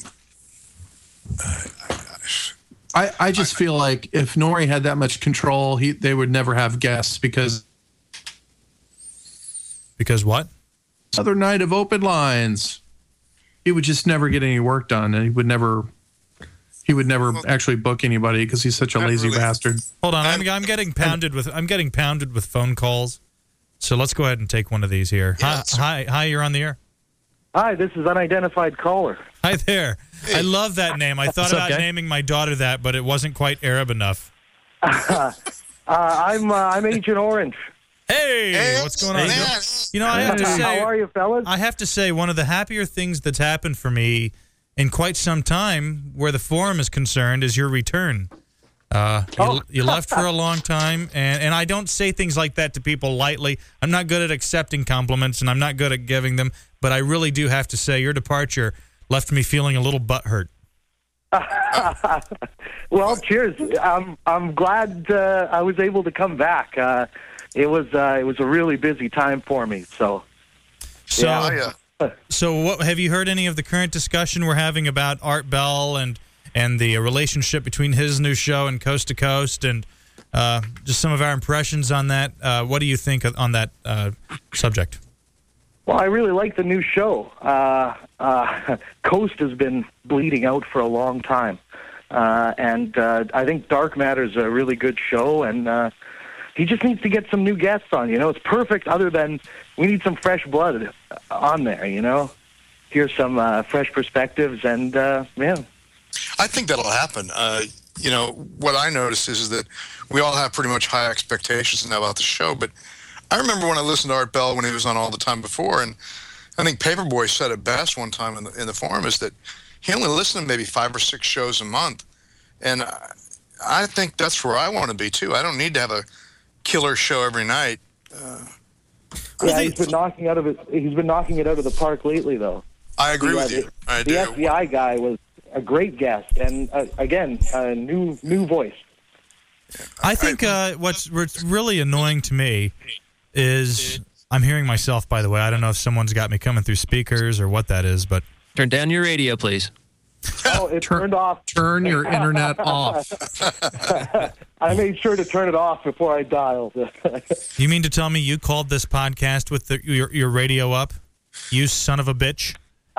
D: I just feel like if Nori had that much control, they would never have guests because...
A: Because what?
D: Another night of open lines. He would just never get any work done, and he would never actually book anybody because he's such a lazy bastard.
A: Hold on, I'm getting pounded with phone calls. So let's go ahead and take one of these here.
B: Yeah,
A: Hi, you're on the air.
F: Hi, this is unidentified caller.
A: Hi there. I love that name. I thought about naming my daughter that, but it wasn't quite Arab enough.
F: I'm Agent Orange.
A: Hey, what's going on? You know, I have to say,
F: how are you, fellas?
A: I have to say, one of the happier things that's happened for me in quite some time, where the forum is concerned, is your return. You left for a long time, and I don't say things like that to people lightly. I'm not good at accepting compliments, and I'm not good at giving them, but I really do have to say your departure left me feeling a little butthurt.
F: Well, cheers. I'm glad I was able to come back. It was a really busy time for me. So
A: what have you heard any of the current discussion we're having about Art Bell and the relationship between his new show and Coast to Coast, and just some of our impressions on that? What do you think on that subject?
F: Well, I really like the new show. Coast has been bleeding out for a long time, and I think Dark Matter is a really good show, and he just needs to get some new guests on. It's perfect. Other than we need some fresh blood on there. Here's some fresh perspectives, and yeah.
B: I think that'll happen. What I notice is that we all have pretty much high expectations now about the show. But I remember when I listened to Art Bell when he was on all the time before, and I think Paperboy said it best one time in the forum, is that he only listened to maybe 5 or 6 shows a month. And I think that's where I want to be, too. I don't need to have a killer show every night.
F: He's been knocking it out of the park lately, though.
B: I agree with you. I do.
F: The FBI guy was a great guest, and again, a new voice.
A: I think what's really annoying to me is I'm hearing myself, by the way. I don't know if someone's got me coming through speakers or what that is, but
C: Turn down your radio, please.
F: Oh, it turned off.
D: Turn your internet off.
F: I made sure to turn it off before I dialed.
A: You mean to tell me you called this podcast with your radio up? You son of a bitch.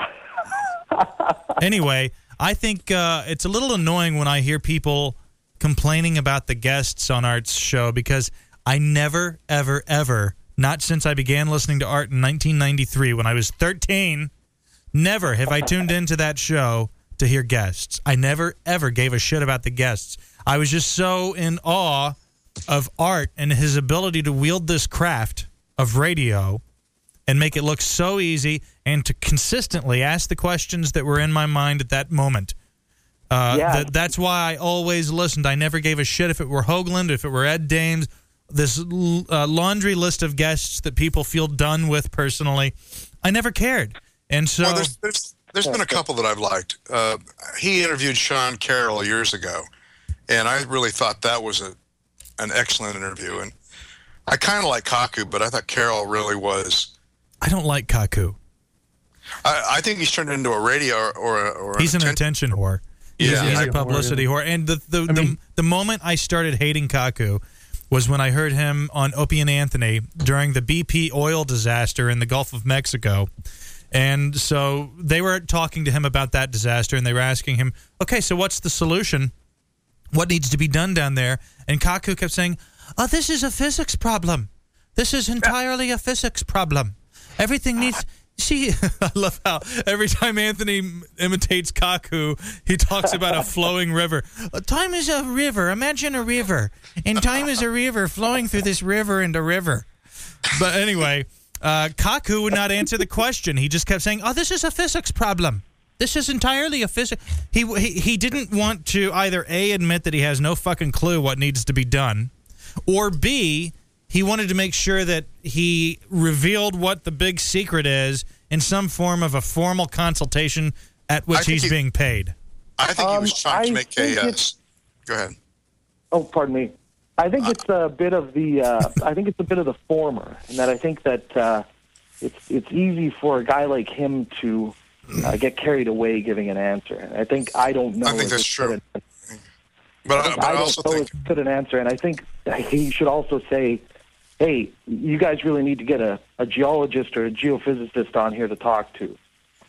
A: Anyway, I think it's a little annoying when I hear people complaining about the guests on Art's show, because I never, ever, ever, not since I began listening to Art in 1993 when I was 13, never have I tuned into that show to hear guests. I never, ever gave a shit about the guests. I was just so in awe of Art and his ability to wield this craft of radio and make it look so easy, and to consistently ask the questions that were in my mind at that moment. That's why I always listened. I never gave a shit if it were Hoagland, if it were Ed Dames, this laundry list of guests that people feel done with personally. I never cared. And so...
B: Well, there's been a couple that I've liked. He interviewed Sean Carroll years ago, and I really thought that was an excellent interview. And I kind of like Kaku, but I thought Carroll really was...
A: I don't like Kaku.
B: I think he's turned into a radio or
A: he's an attention whore.
B: Yeah,
A: he's a publicity whore. And the moment I started hating Kaku was when I heard him on Opie and Anthony during the BP oil disaster in the Gulf of Mexico. And so they were talking to him about that disaster, and they were asking him, okay, so what's the solution? What needs to be done down there? And Kaku kept saying, oh, this is a physics problem. This is entirely a physics problem. Everything needs... See, I love how every time Anthony imitates Kaku, he talks about a flowing river. Time is a river. Imagine a river. And time is a river flowing through this river and a river. But anyway, Kaku would not answer the question. He just kept saying, oh, this is a physics problem. This is entirely a physics... He didn't want to either A, admit that he has no fucking clue what needs to be done, or B... he wanted to make sure that he revealed what the big secret is in some form of a formal consultation at which he's being paid.
B: I think he was trying to make Go ahead.
F: Oh, pardon me. I think it's a bit of the. I think it's a bit of the former, in that I think that it's easy for a guy like him to get carried away giving an answer. I don't know.
B: I think that's true. But
F: I
B: also
F: don't know
B: think
F: if it's an answer, and I think he should also say, hey, you guys really need to get a geologist or a geophysicist on here to talk to.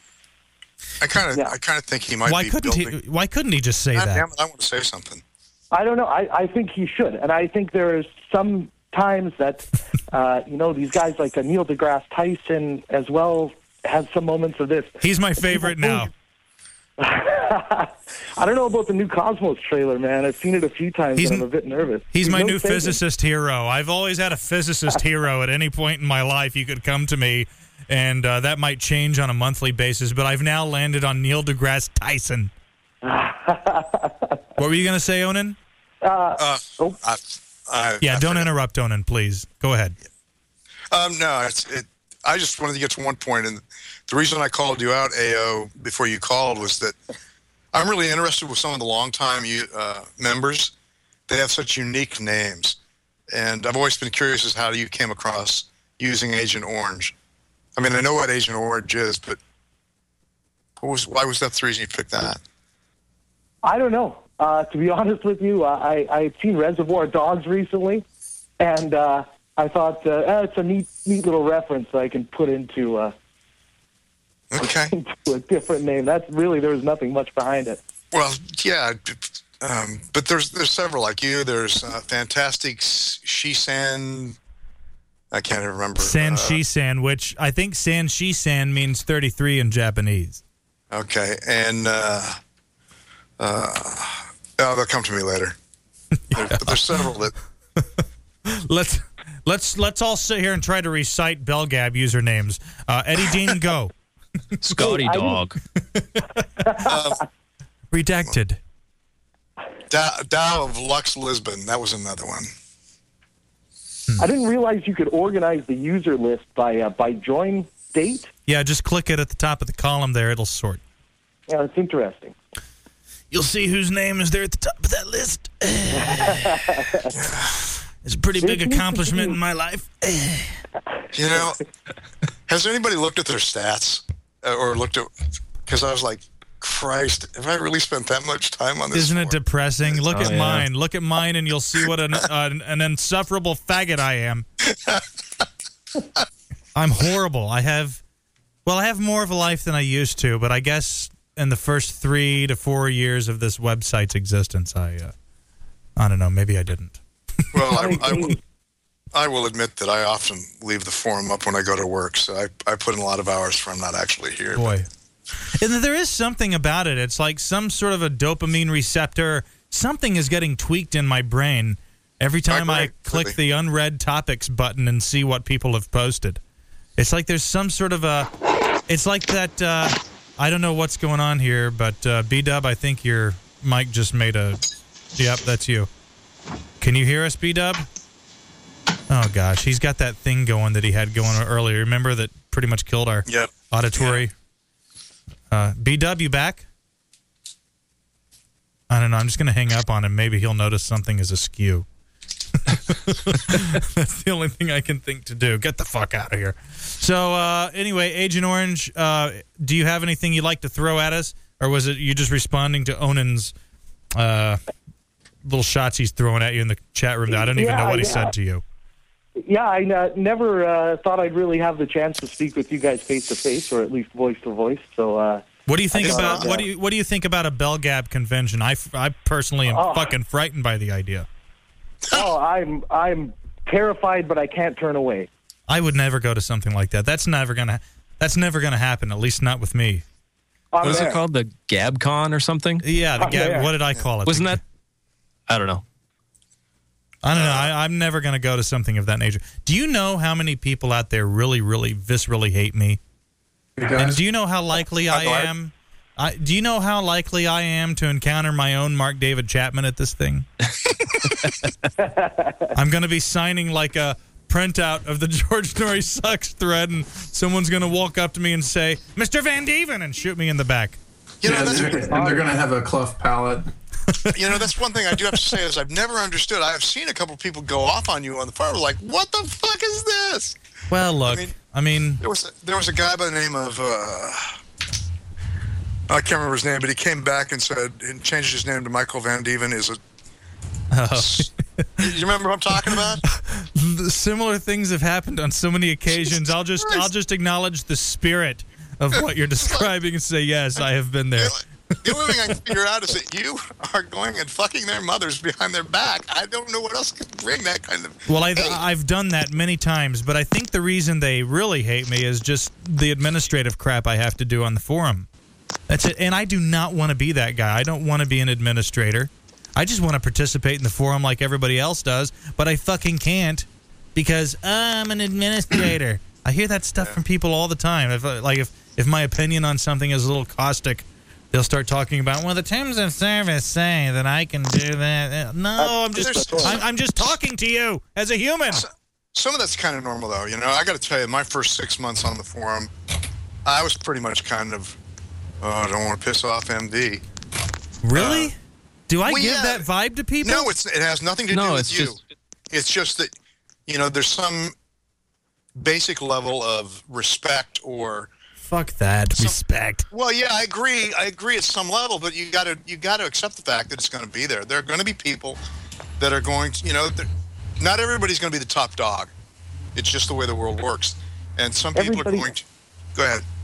B: I kind of think he might be
A: Why couldn't he just say that?
B: Damn it, I want to say something.
F: I don't know. I think he should. And I think there is some times that, these guys like Neil deGrasse Tyson as well have some moments of this.
A: He's my favorite now.
F: I don't know about the new Cosmos trailer, man. I've seen it a few times and I'm a bit nervous.
A: He's my new physicist hero. I've always had a physicist hero at any point in my life. You could come to me, and that might change on a monthly basis, but I've now landed on Neil deGrasse Tyson. What were you going to say, Onan? Don't interrupt, Onan, please. Go ahead.
B: No, I just wanted to get to one point, and the reason I called you out, AO, before you called was that I'm really interested with some of the longtime members. They have such unique names, and I've always been curious as how you came across using Agent Orange. I mean, I know what Agent Orange is, but why was that the reason you picked that?
F: I don't know. To be honest with you, I've seen Reservoir Dogs recently, and I thought it's a neat little reference that I can put into
B: into
F: a different name. That's really, there was nothing much behind it.
B: Well, yeah, but there's several like you. There's Fantastic Shisan. I can't even remember.
A: San Shisan, which I think San Shisan means 33 in Japanese.
B: Okay, and they'll come to me later. There's several that.
A: Let's all sit here and try to recite Belgab usernames. Eddie Dean, go.
C: Scotty Dog.
A: Redacted.
B: Dow of Lux Lisbon. That was another one.
F: I didn't realize you could organize the user list by join date.
A: Yeah, just click it at the top of the column there. It'll sort.
F: Yeah, that's interesting.
A: You'll see whose name is there at the top of that list. It's a pretty big accomplishment in my life.
B: You know, has anybody looked at their stats or looked at? Because I was like, Christ, have I really spent that much time on this?
A: Isn't it depressing? Look at
C: yeah.
A: mine. Look at mine, and you'll see what an insufferable faggot I am. I'm horrible. I have more of a life than I used to, but I guess in the first 3 to 4 years of this website's existence, I don't know. Maybe I didn't.
B: Well, I will admit that I often leave the forum up when I go to work, so I put in a lot of hours when I'm not actually here.
A: Boy. And there is something about it. It's like some sort of a dopamine receptor. Something is getting tweaked in my brain every time I click the unread topics button and see what people have posted. It's like there's some sort of a... It's like that... I don't know what's going on here, but B-Dub, I think your mic just made a... Yep, that's you. Can you hear us, B-Dub? Oh, gosh. He's got that thing going that he had going earlier. Remember that pretty much killed our auditory...
B: Yeah.
A: B-Dub, you back? I don't know. I'm just going to hang up on him. Maybe he'll notice something is askew. That's the only thing I can think to do. Get the fuck out of here. So, anyway, Agent Orange, do you have anything you'd like to throw at us? Or was it you just responding to Onan's little shots he's throwing at you in the chat room? I don't even know what he said to you.
F: Yeah, I never thought I'd really have the chance to speak with you guys face to face, or at least voice to voice. So,
A: what do you think about what do you think about a Belgab convention? I personally am fucking frightened by the idea.
F: I'm terrified, but I can't turn away.
A: I would never go to something like that. That's never gonna happen. At least not with me.
C: What is it called? The GabCon or something?
A: Yeah, the Gab. What did I call it?
C: Wasn't that? I don't know.
A: I don't know. I'm never going to go to something of that nature. Do you know how many people out there really, really, viscerally hate me? And do you know how likely I am? Do you know how likely I am to encounter my own Mark David Chapman at this thing? I'm going to be signing like a printout of the George Norrie Sucks thread, and someone's going to walk up to me and say, "Mr. Van Deven," and shoot me in the back.
B: You know,
D: and they're going to have a cleft palate.
B: You know, that's one thing I do have to say is I've never understood. I've seen a couple people go off on you on the forum, like, what the fuck is this?
A: Well, look, I mean
B: there was a guy by the name of I can't remember his name, but he came back and said and changed his name to Michael Van Deven. You remember what I'm talking about?
A: Similar things have happened on so many occasions. I'll just acknowledge the spirit of what you're describing and say, yes, I have been there.
B: The only thing I can figure out is that you are going and fucking their mothers behind their back. I don't know what else could bring that kind of...
A: Well, I've done that many times, but I think the reason they really hate me is just the administrative crap I have to do on the forum. That's it. And I do not want to be that guy. I don't want to be an administrator. I just want to participate in the forum like everybody else does, but I fucking can't because I'm an administrator. I hear that stuff from people all the time. If my opinion on something is a little caustic, they'll start talking about, well, the terms of service say that I can do that. No, I'm just talking to you as a human.
B: Some of that's kind of normal, though. You know, I got to tell you, my first 6 months on the forum, I was pretty much kind of, I don't want to piss off MD.
A: Really? Do I give that vibe to people?
B: No, it has nothing to do with you. It's just that, you know, there's some basic level of respect or...
A: Fuck that. Respect.
B: Well, yeah, I agree. I agree at some level, but you got to accept the fact that it's going to be there. There are going to be people that are going to, you know, not everybody's going to be the top dog. It's just the way the world works. And some people are going to... Go ahead.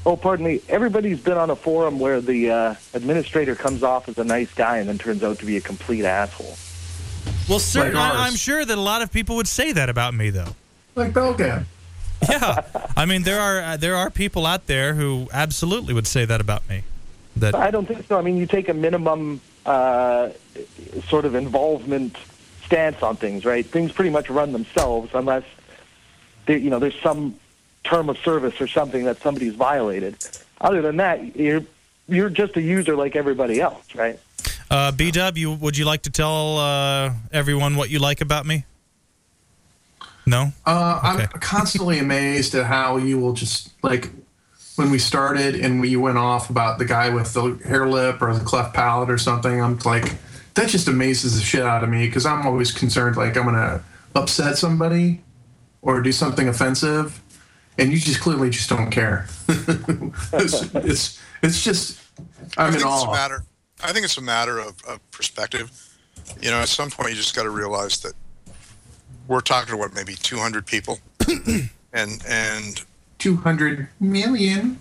F: Oh, pardon me. Everybody's been on a forum where the administrator comes off as a nice guy and then turns out to be a complete asshole.
A: Well, sir,
D: Like ours.
A: I'm sure that a lot of people would say that about me, though.
D: Like Belgab.
A: Yeah, I mean, there are people out there who absolutely would say that about me. That
F: I don't think so. I mean, you take a minimum sort of involvement stance on things, right? Things pretty much run themselves unless there's some term of service or something that somebody's violated. Other than that, you're just a user like everybody else, right?
A: B-Dub, would you like to tell everyone what you like about me? No?
D: I'm constantly amazed at how you will just, like, when we started and you went off about the guy with the hair lip or the cleft palate or something, I'm like, that just amazes the shit out of me because I'm always concerned, like, I'm going to upset somebody or do something offensive, and you just clearly just don't care. it's just, I'm in awe.
B: I think it's a matter of perspective. At some point you just got to realize that we're talking to maybe 200 people, and
D: 200 million.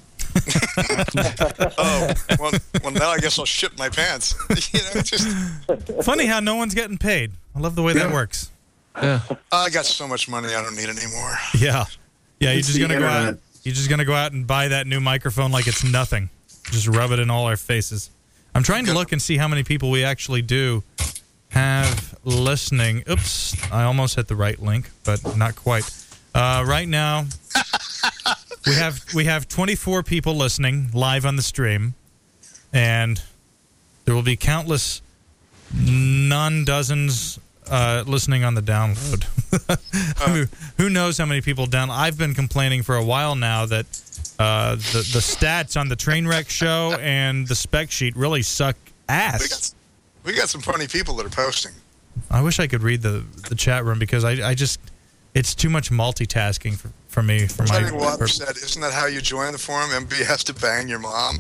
B: Oh, well, now I guess I'll shit my pants. It's just
A: Funny how no one's getting paid. I love the way that works.
C: Yeah.
B: I got so much money I don't need anymore.
A: Yeah. You're
D: It's
A: just
D: the
A: gonna go out.
D: internet.
A: You're just gonna go out and buy that new microphone like it's nothing. Just rub it in all our faces. I'm trying to look and see how many people we actually do have listening. Oops, I almost hit the right link, but not quite. Right now, we have 24 people listening live on the stream, and there will be countless non-dozens listening on the download. Who knows how many people down? I've been complaining for a while now that the stats on the Trainwreck show and the spec sheet really suck ass.
B: We got some funny people that are posting.
A: I wish I could read the chat room because I just it's too much multitasking for me. For my
B: Teddy Water said, "Isn't that how you join the forum? MB has to bang your mom."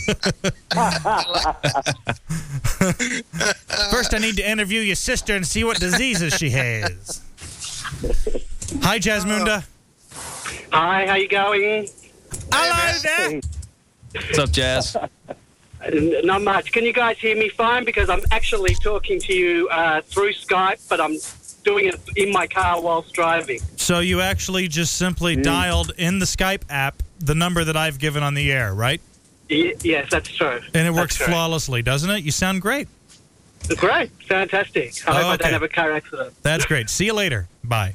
A: First, I need to interview your sister and see what diseases she has. Hi, Jasmunda.
G: Hi, how you going?
A: Hello there.
C: What's up, Jazz?
G: Not much. Can you guys hear me fine? Because I'm actually talking to you through Skype, but I'm doing it in my car whilst driving.
A: So you actually just simply dialed in the Skype app the number that I've given on the air, right?
G: Yes, that's true.
A: And it works
G: That's correct.
A: flawlessly, doesn't it? You sound great.
G: Great. Fantastic. I hope I
A: Okay.
G: don't have a car accident.
A: That's great. See you later. Bye.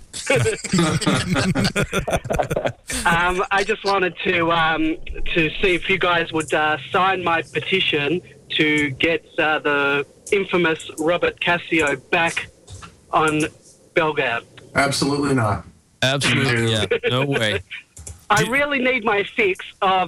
G: I just wanted to see if you guys would sign my petition to get the infamous Robert Cassio back on Belgab.
D: Absolutely not.
C: Absolutely, yeah. No way.
G: I really need my fix of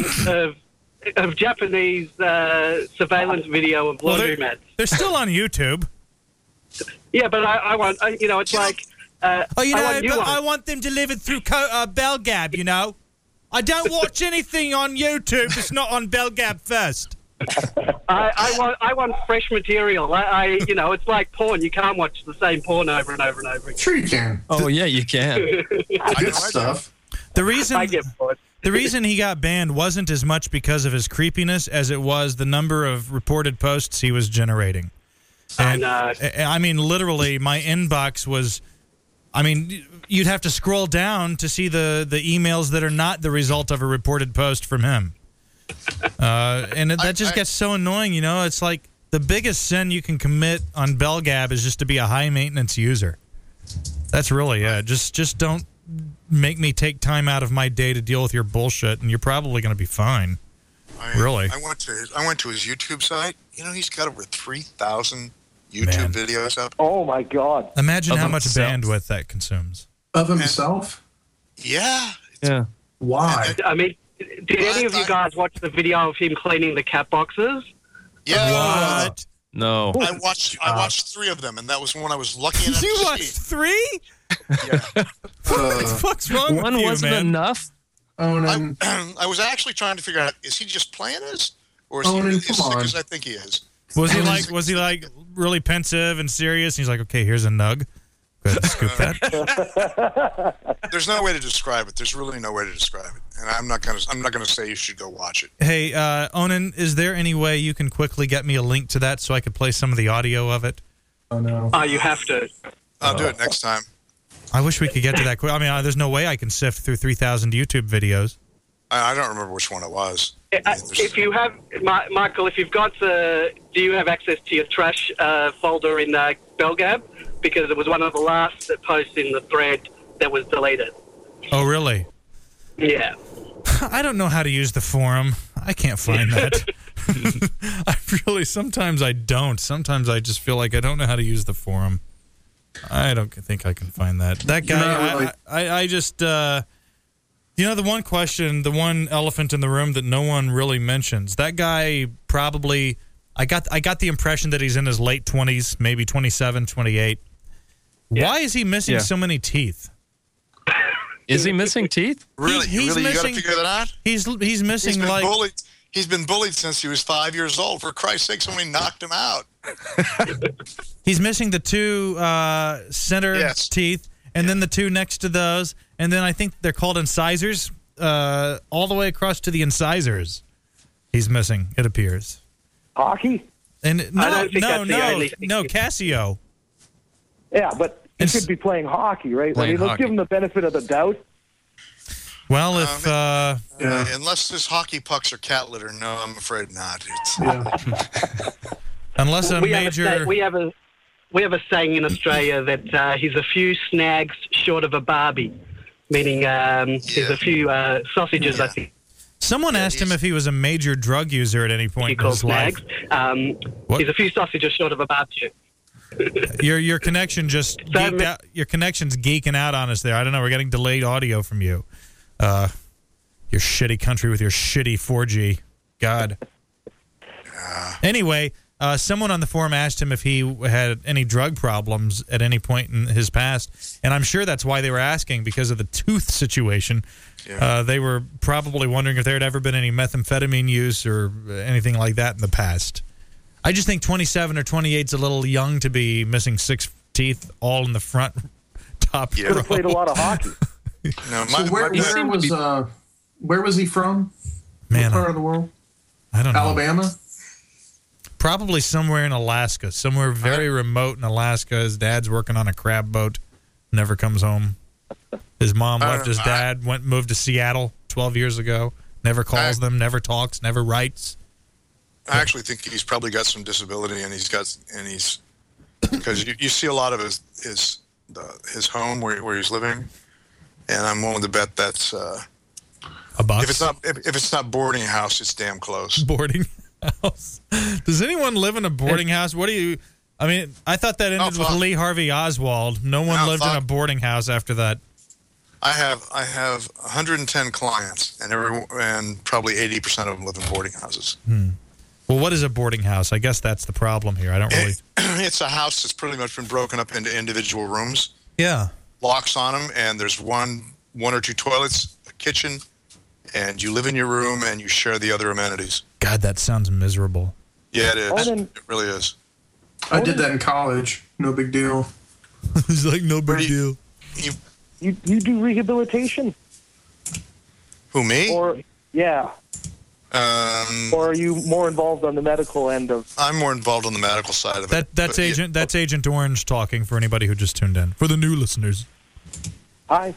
G: Japanese surveillance video of laundromats.
A: they're still on YouTube.
G: Yeah, but I want, it's like, I
A: want them delivered through Belgab, I don't watch anything on YouTube that's not on Belgab first.
G: I want fresh material. It's like porn. You can't watch the same porn over and over and over again.
D: Sure you can.
C: Oh, yeah, you can.
D: Good stuff.
A: The reason
G: I get bored.
A: the reason he got banned wasn't as much because of his creepiness as it was the number of reported posts he was generating. And, I mean, literally, my inbox was... I mean, you'd have to scroll down to see the emails that are not the result of a reported post from him. And that just gets so annoying, It's like the biggest sin you can commit on Belgab is just to be a high-maintenance user. That's really it. Just don't make me take time out of my day to deal with your bullshit, and you're probably going to be fine. Really?
B: I went to his YouTube site. He's got over 3,000 YouTube videos up.
F: Oh my God!
A: Imagine
C: Of
A: how much
C: himself.
A: bandwidth that consumes.
D: Of himself?
B: Yeah.
C: Yeah.
D: Why?
G: I mean, did any of you guys watch the video of him cleaning the cat boxes?
B: Yeah.
A: What?
C: No.
B: I watched 3 of them, and that was one I was lucky enough
A: You
B: to
A: watched
B: see.
A: 3?
B: Yeah.
A: What the fuck's wrong with
C: One
A: you,
C: wasn't
A: man?
C: enough.
D: Onan,
B: I was actually trying to figure out, is he just playing us? Or is he
D: Onan,
B: really as
D: come
B: sick
D: on.
B: as I think he is?
A: Was he like really pensive and serious? And he's like, okay, here's a nug. Go ahead and scoop that.
B: There's no way to describe it. There's really no way to describe it, and I'm not gonna say you should go watch it.
A: Hey, Onan, is there any way you can quickly get me a link to that so I could play some of the audio of it?
D: Oh no.
G: You have to.
B: I'll do it next time.
A: I wish we could get to that quick. I mean, there's no way I can sift through 3,000 YouTube videos.
B: I don't remember which one it was.
G: If you have, Michael, if you've got do you have access to your trash folder in Belgab? Because it was one of the last posts in the thread that was deleted.
A: Oh, really?
G: Yeah.
A: I don't know how to use the forum. I can't find that. Sometimes I don't. Sometimes I just feel like I don't know how to use the forum. I don't think I can find that. That guy, I just, the one question, the one elephant in the room that no one really mentions, that guy probably, I got the impression that he's in his late 20s, maybe 27, 28. Yeah. Why is he missing so many teeth?
C: Is he missing teeth?
B: Really?
A: He's
B: really?
A: Missing,
B: you got to figure that out?
A: He's missing
B: bullied. He's been bullied since he was 5 years old. For Christ's sake, somebody knocked him out.
A: He's missing the two center teeth, and then the two next to those, and then I think they're called incisors, all the way across to the incisors. He's missing, it appears.
F: Hockey?
A: And no, Casio.
F: Yeah, but he could be playing hockey, right? Let's give him the benefit of the doubt.
A: Well, if
B: unless his hockey pucks are cat litter, no, I'm afraid not.
A: Unless a
G: we
A: major,
G: we have a saying in Australia that he's a few snags short of a Barbie, meaning he's a few sausages. I think.
A: Someone asked him if he was a major drug user at any point in his life.
G: He's a few sausages short of a barbecue.
A: Your connection just geeked out. Your connection's geeking out on us there. I don't know. We're getting delayed audio from you. Your shitty country with your shitty 4G. God. Anyway, someone on the forum asked him if he had any drug problems at any point in his past, and I'm sure that's why they were asking, because of the tooth situation. Yeah. They were probably wondering if there had ever been any methamphetamine use or anything like that in the past. I just think 27 or 28 is a little young to be missing 6 teeth all in the front top row.
F: Could have played a lot of hockey.
B: No,
D: where was he from?
A: Man,
D: what part of the world?
A: I don't know.
D: Alabama?
A: Probably somewhere in Alaska, somewhere very remote in Alaska. His dad's working on a crab boat, never comes home. His mom left his dad, moved to Seattle 12 years ago, never calls them, never talks, never writes.
B: I actually think he's probably got some disability, and he's because you see a lot of his home where he's living, and I'm willing to bet that's
A: a box.
B: If it's not boarding house, it's damn close.
A: Boarding house. Does anyone live in a boarding house? What do you? I mean, I thought that ended with Lee Harvey Oswald. No one lived in a boarding house after that.
B: I have 110 clients, and probably 80% of them live in boarding houses.
A: Well, what is a boarding house? I guess that's the problem here. I don't really.
B: It's a house that's pretty much been broken up into individual rooms.
A: Yeah.
B: Locks on them, and there's one or two toilets, a kitchen, and you live in your room and you share the other amenities.
A: God, that sounds miserable.
B: Yeah, it is. It really is.
D: I did that in college. No big deal.
A: It's like no big deal.
F: You do rehabilitation?
B: Who, me?
F: Or or are you more involved on the medical end of?
B: I'm more involved on the medical side of it.
A: That's Agent Orange talking for anybody who just tuned in. For the new listeners.
F: Hi.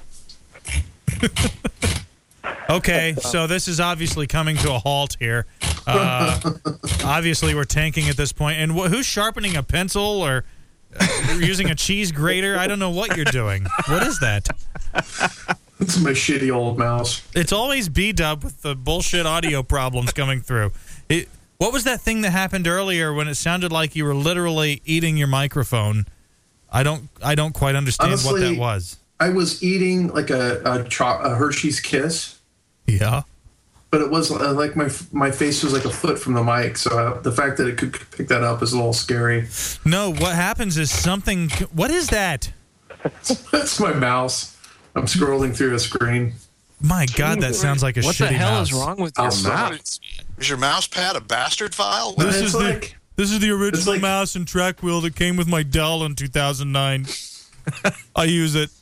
A: Okay, so this is obviously coming to a halt here. Obviously, we're tanking at this point. And who's sharpening a pencil or using a cheese grater? I don't know what you're doing. What is that?
D: It's my shitty old mouse.
A: It's always B-Dub with the bullshit audio problems coming through. What was that thing that happened earlier when it sounded like you were literally eating your microphone? I don't quite understand what that was.
D: I was eating like a Hershey's Kiss.
A: Yeah.
D: But it was like my face was like a foot from the mic, so the fact that it could pick that up is a little scary.
A: No, what happens is something... What is that?
D: That's my mouse. I'm scrolling through a screen.
A: My God, that sounds like a shitty mouse.
C: What the hell is wrong with your mouse?
B: Is your mouse pad a bastard file?
A: This is the original mouse and track wheel that came with my Dell in 2009. I use it.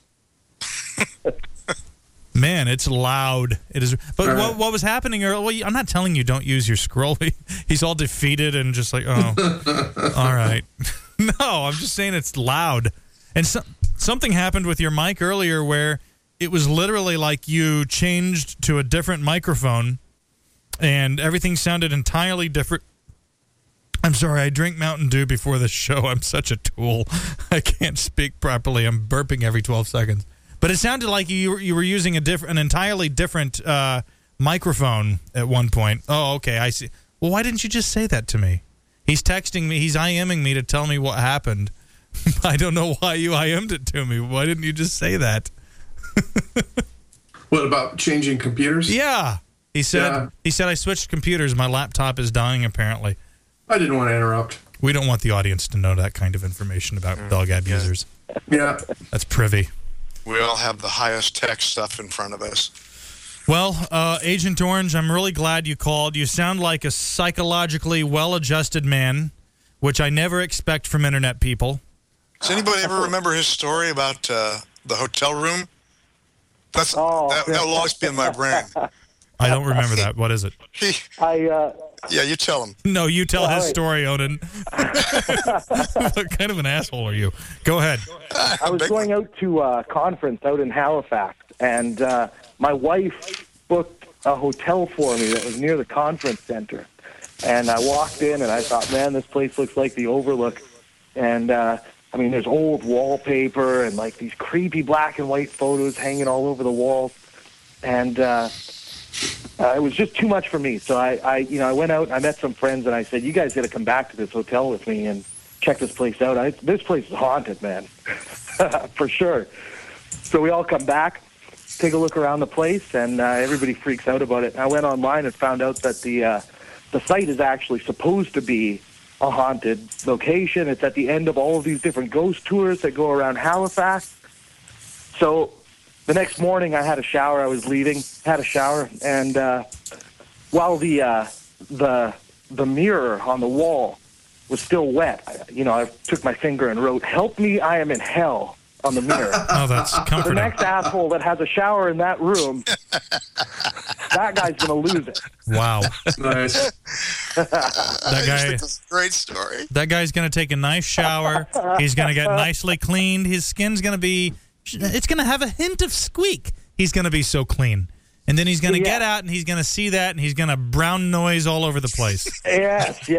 A: Man, it's loud. It is. But what was happening earlier? Well, I'm not telling you don't use your scroll. He's all defeated and just like, oh, all right. No, I'm just saying it's loud. And something happened with your mic earlier where it was literally like you changed to a different microphone and everything sounded entirely different. I'm sorry, I drink Mountain Dew before the show. I'm such a tool. I can't speak properly. I'm burping every 12 seconds. But it sounded like you were using an entirely different microphone at one point. Oh, okay, I see. Well, why didn't you just say that to me? He's texting me. He's IMing me to tell me what happened. I don't know why you IM'd it to me. Why didn't you just say that?
D: What about changing computers?
A: Yeah. He said I switched computers. My laptop is dying, apparently.
D: I didn't want to interrupt.
A: We don't want the audience to know that kind of information about Belgab users.
D: Yeah.
A: That's privy.
B: We all have the highest tech stuff in front of us.
A: Well, Agent Orange, I'm really glad you called. You sound like a psychologically well-adjusted man, which I never expect from Internet people.
B: Does anybody ever remember his story about the hotel room? That'll always be in my brain.
A: I don't remember that. What is it?
B: Yeah, you tell him.
A: No, you tell his story, Odin. What kind of an asshole are you? Go ahead.
F: I was going out to a conference out in Halifax, and my wife booked a hotel for me that was near the conference center. And I walked in, and I thought, man, this place looks like the Overlook. And, there's old wallpaper and, like, these creepy black and white photos hanging all over the walls. And it was just too much for me. So I went out and I met some friends, and I said, you guys got to come back to this hotel with me and check this place out. This place is haunted, man, for sure. So we all come back, take a look around the place, and everybody freaks out about it. And I went online and found out that the site is actually supposed to be a haunted location. It's at the end of all of these different ghost tours that go around Halifax. So the next morning, I had a shower. I was leaving, had a shower, and while the mirror on the wall was still wet, I took my finger and wrote, "Help me, I am in hell," on the mirror.
A: Oh, that's comforting.
F: The next asshole that has a shower in that room, that guy's going to lose it.
A: Wow.
D: Nice.
A: That guy.
B: That's a great story.
A: That guy's going to take a nice shower. He's going to get nicely cleaned. His skin's going to be... It's going to have a hint of squeak. He's going to be so clean. And then he's going to get out, and he's going to see that, and he's going to brown noise all over the place.
F: Yes.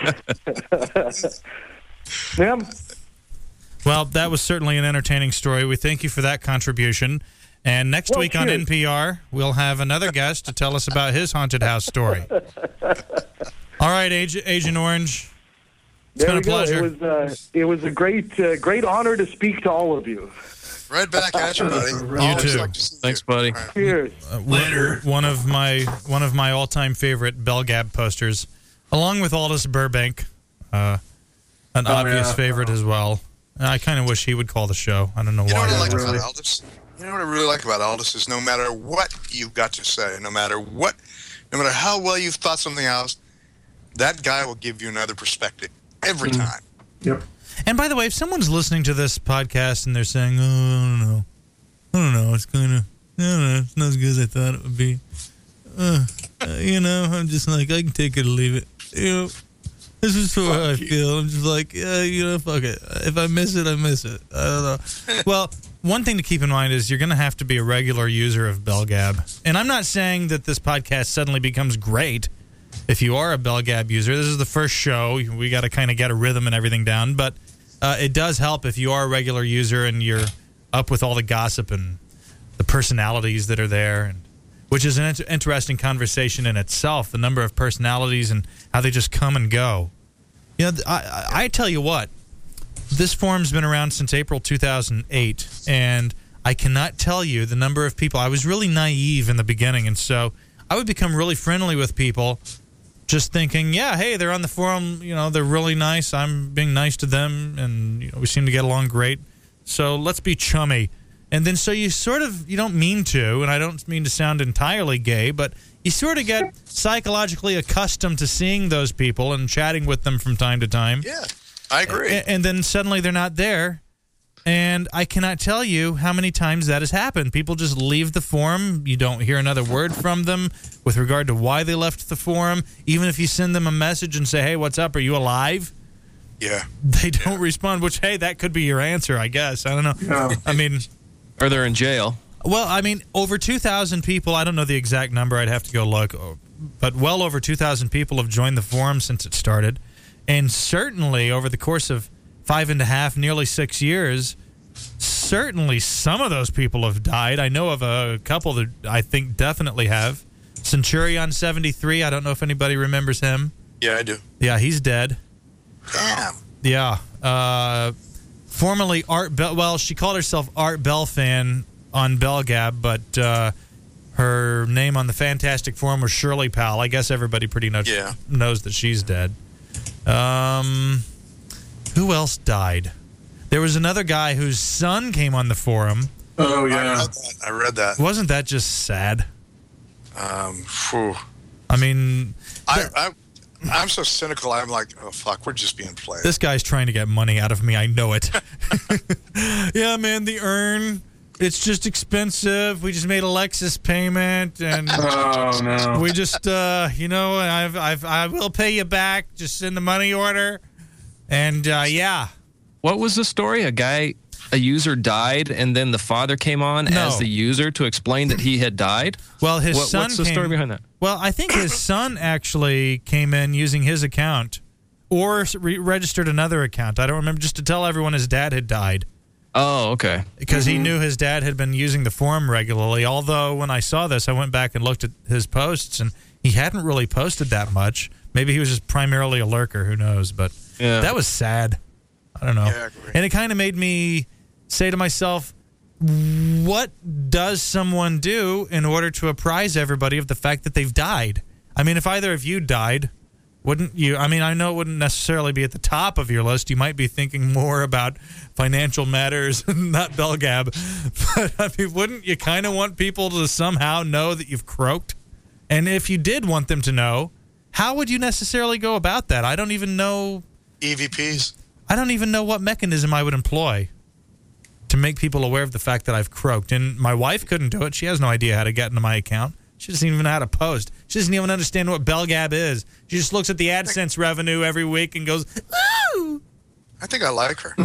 F: Yeah.
A: Well, that was certainly an entertaining story. We thank you for that contribution. And next week on NPR, we'll have another guest to tell us about his haunted house story. All right, Agent Orange. It's been a pleasure.
F: It was a great honor to speak to all of you.
B: Right back at you, buddy.
A: You too.
C: Thanks, buddy.
B: Right.
F: Cheers.
A: Later. One of my all-time favorite Belgab posters, along with Aldous Burbank, an obvious favorite as well. I kind of wish he would call the show. I don't know why.
B: You know what I like about Aldous? You know what I really like about Aldous is no matter what you've got to say, no matter how well you've thought something out, that guy will give you another perspective every time.
D: Yep.
A: And by the way, if someone's listening to this podcast and they're saying, "Oh, I don't know, it's not as good as I thought it would be," I'm just like, I can take it or leave it. This is how I feel. I'm just like, fuck it. If I miss it, I miss it. I don't know. Well, one thing to keep in mind is you're going to have to be a regular user of Belgab. And I'm not saying that this podcast suddenly becomes great if you are a Belgab user. This is the first show. We got to kind of get a rhythm and everything down. But it does help if you are a regular user and you're up with all the gossip and the personalities that are there, and which is an interesting conversation in itself, the number of personalities and how they just come and go. I tell you what, this forum's been around since April 2008, and I cannot tell you the number of people. I was really naive in the beginning, and so I would become really friendly with people just thinking, yeah, hey, they're on the forum, they're really nice, I'm being nice to them, and we seem to get along great, so let's be chummy. And then so you don't mean to, and I don't mean to sound entirely gay, but you sort of get psychologically accustomed to seeing those people and chatting with them from time to time.
B: Yeah, I agree.
A: And then suddenly they're not there, And I cannot tell you how many times that has happened. People just leave the forum. You don't hear another word from them with regard to why they left the forum. Even if you send them a message and say, hey, what's up? Are you alive?
B: Yeah.
A: They don't respond, which, hey, that could be your answer, I guess. I don't know.
D: Yeah.
A: I mean,
C: Or they're in jail.
A: well, I mean, over 2,000 people. I don't know the exact number. I'd have to go look. But well over 2,000 people have joined the forum since it started. And certainly over the course of 5.5, nearly 6 years, certainly some of those people have died. I know of a couple that I think definitely have. Centurion 73, I don't know if anybody remembers him.
B: Yeah, I do.
A: Yeah, he's dead.
B: Damn.
A: Yeah. Formerly Art Bell. Well, she called herself Art Belfan on Belgab, but her name on the Fantastic Forum was Shirley Powell. I guess everybody pretty much knows that she's dead. Who else died? There was another guy whose son came on the forum.
D: Oh, yeah.
B: I read that.
A: Wasn't that just sad?
B: Phew.
A: I mean,
B: I'm so cynical. I'm like, oh, fuck, we're just being played.
A: this guy's trying to get money out of me. I know it. Yeah, man, the urn. It's just expensive. We just made a Lexus payment, and
D: Oh, no.
A: we just, I will pay you back. Just send the money order, and yeah.
C: What was the story? A user died, and then the father came on
A: No.
C: as the user to explain that he had died?
A: Well, his son.
C: What's the story behind that?
A: Well, I think his son actually came in using his account, or registered another account. I don't remember. Just to tell everyone his dad had died.
C: Oh, okay.
A: Because he knew his dad had been using the forum regularly. Although when I saw this, I went back and looked at his posts, and he hadn't really posted that much. Maybe he was just primarily a lurker. Who knows? But that was sad. I don't know.
B: Yeah, I agree.
A: And it kind of made me say to myself, what does someone do in order to apprise everybody of the fact that they've died? I mean, if either of you died, wouldn't you? I mean, I know it wouldn't necessarily be at the top of your list. You might be thinking more about financial matters, not Belgab. But, I mean, wouldn't you kind of want people to somehow know that you've croaked? And if you did want them to know, how would you necessarily go about that? I don't even know.
B: EVPs.
A: I don't even know what mechanism I would employ to make people aware of the fact that I've croaked. And my wife couldn't do it. She has no idea how to get into my account. She doesn't even know how to post. She doesn't even understand what Belgab is. She just looks at the AdSense revenue every week and goes, ooh.
B: I think I like her.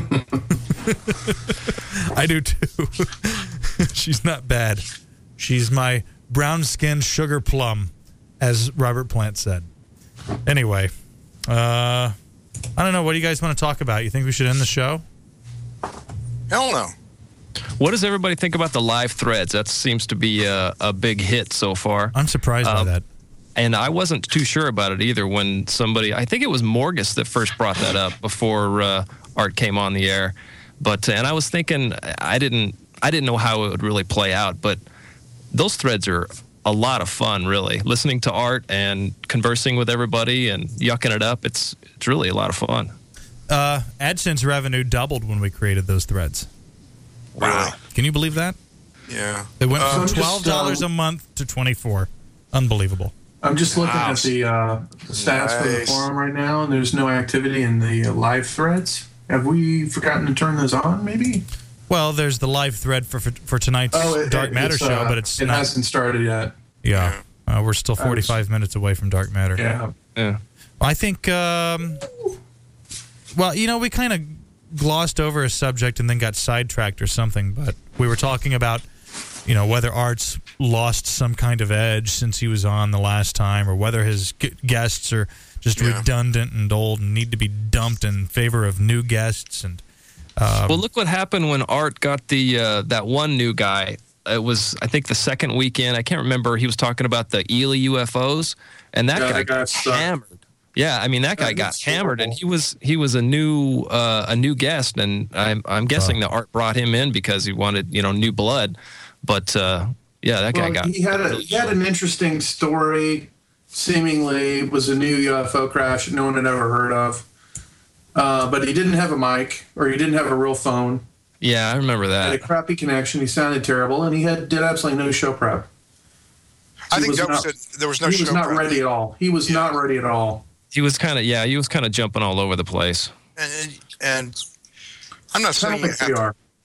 A: I do too. She's not bad. She's my brown-skinned sugar plum, as Robert Plant said. Anyway, I don't know. What do you guys want to talk about? You think we should end the show?
B: Hell no.
C: What does everybody think about the live threads? That seems to be a big hit so far.
A: I'm surprised by that.
C: And I wasn't too sure about it either when somebody, I think it was Morgus that first brought that up before Art came on the air. But and I was thinking, I didn't know how it would really play out, but those threads are a lot of fun, really. Listening to Art and conversing with everybody and yucking it up, it's really a lot of fun.
A: AdSense revenue doubled when we created those threads.
B: Wow.
A: Can you believe that?
B: Yeah.
A: It went from
D: just,
A: $12 a month to $24. Unbelievable.
D: I'm just looking at the stats for the
B: Nice.
D: forum right now, and there's no activity in the live threads. Have we forgotten to turn those on, maybe?
A: Well, there's the live thread for tonight's Dark Matter show, but it
D: hasn't started yet.
A: Yeah. We're still 45 minutes away from Dark Matter.
D: Yeah.
A: I think, well, you know, we kind of glossed over a subject and then got sidetracked or something, but we were talking about, you know, whether Art's lost some kind of edge since he was on the last time, or whether his guests are just redundant and old and need to be dumped in favor of new guests. And
C: well, look what happened when Art got the that one new guy. It was, I think, the second weekend. I can't remember. He was talking about the Ely UFOs, and that guy got hammered. Yeah, I mean that guy got hammered, and he was a new guest, and I'm guessing that Art brought him in because he wanted new blood, but yeah, that guy got.
D: He had an interesting story. Seemingly, it was a new UFO crash that no one had ever heard of, but he didn't have a mic, or he didn't have a real phone.
C: Yeah, I remember that.
D: He had a crappy connection. He sounded terrible, and he did absolutely no show prep.
B: I think that was it. There was no show
D: He was not
B: prep.
D: ready at all. He was not ready at all.
C: He was kind of jumping all over the place.
B: And I'm not saying
D: I don't think we are.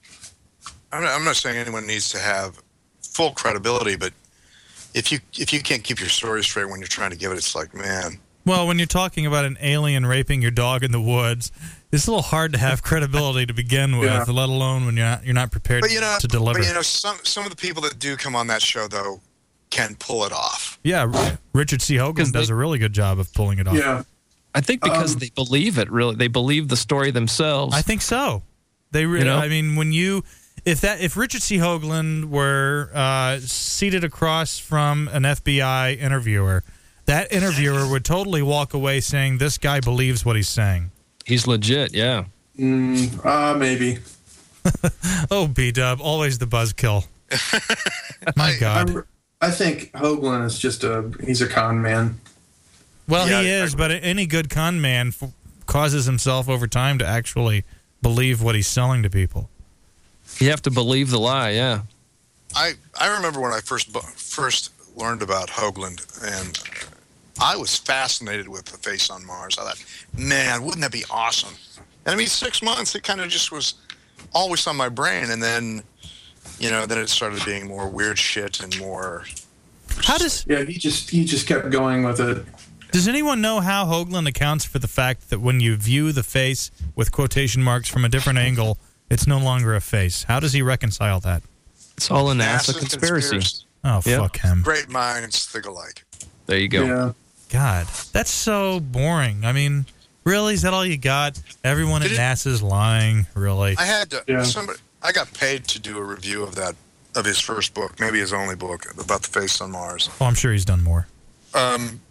B: I'm not saying anyone needs to have full credibility, but if you can't keep your story straight when you're trying to give it, it's like, man.
A: Well, when you're talking about an alien raping your dog in the woods, it's a little hard to have credibility to begin with, let alone when you're not prepared to deliver.
B: But some of the people that do come on that show though can pull it off.
A: Yeah, Richard C. Hoagland does a really good job of pulling it off.
D: Yeah.
C: I think because they believe it. Really, they believe the story themselves.
A: I think so. They really. I mean, if Richard C. Hoagland were seated across from an FBI interviewer, that interviewer would totally walk away saying, "This guy believes what he's saying."
C: He's legit. Yeah.
D: Maybe.
A: Oh, B-Dub, always the buzzkill. My God.
D: I think Hoagland is he's a con man.
A: Well, he is, but any good con man causes himself over time to actually believe what he's selling to people.
C: You have to believe the lie, yeah.
B: I remember when I first learned about Hoagland, and I was fascinated with the face on Mars. I thought, man, wouldn't that be awesome? And I mean, 6 months, it kind of just was always on my brain, and then, then it started being more weird shit and more.
D: he just kept going with it.
A: Does anyone know how Hoagland accounts for the fact that when you view the face with quotation marks from a different angle, it's no longer a face? How does he reconcile that?
C: It's all a NASA conspiracy.
A: Oh, fuck him.
B: Great minds think alike.
C: There you go.
D: Yeah.
A: God, that's so boring. I mean, really? Is that all you got? Everyone at NASA's lying, really?
B: I had to. I got paid to do a review of his first book, maybe his only book, about the face on Mars.
A: Oh, I'm sure he's done more.
B: And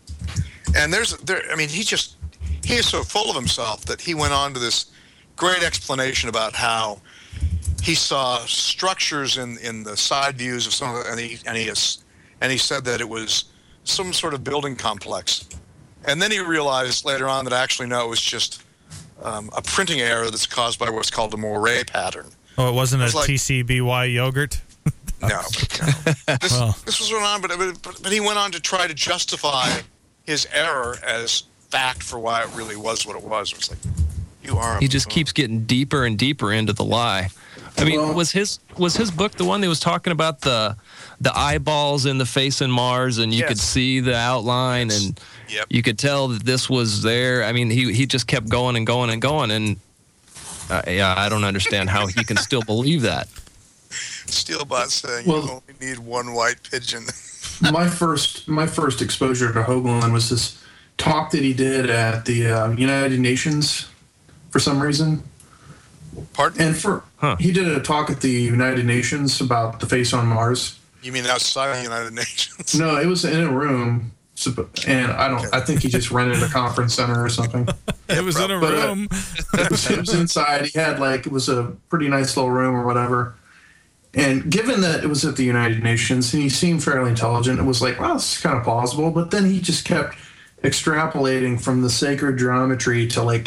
B: he is so full of himself that he went on to this great explanation about how he saw structures in the side views of some of the, and he said that it was some sort of building complex. And then he realized later on that actually no, it was just a printing error that's caused by what's called a moire pattern.
A: Oh, it wasn't a TCBY yogurt?
B: No. This was going on, but he went on to try to justify his error as fact for why it really was what it was. It was like,
C: he just keeps getting deeper and deeper into the lie. I mean, was his book the one that was talking about the eyeballs in the face in Mars, and you could see the outline, and you could tell that this was there? I mean, he just kept going and going and going, and I don't understand how he can still believe that.
B: Steelbot saying you only need one white pigeon.
D: my first exposure to Hoagland was this talk that he did at the United Nations for some reason.
B: Pardon?
D: And he did a talk at the United Nations about the face on Mars.
B: You mean outside the United Nations?
D: No, it was in a room, and I think he just rented a conference center or something.
A: It was in a room.
D: It was inside. He had it was a pretty nice little room or whatever. And given that it was at the United Nations, and he seemed fairly intelligent, it was like, well, this is kind of plausible. But then he just kept extrapolating from the sacred geometry to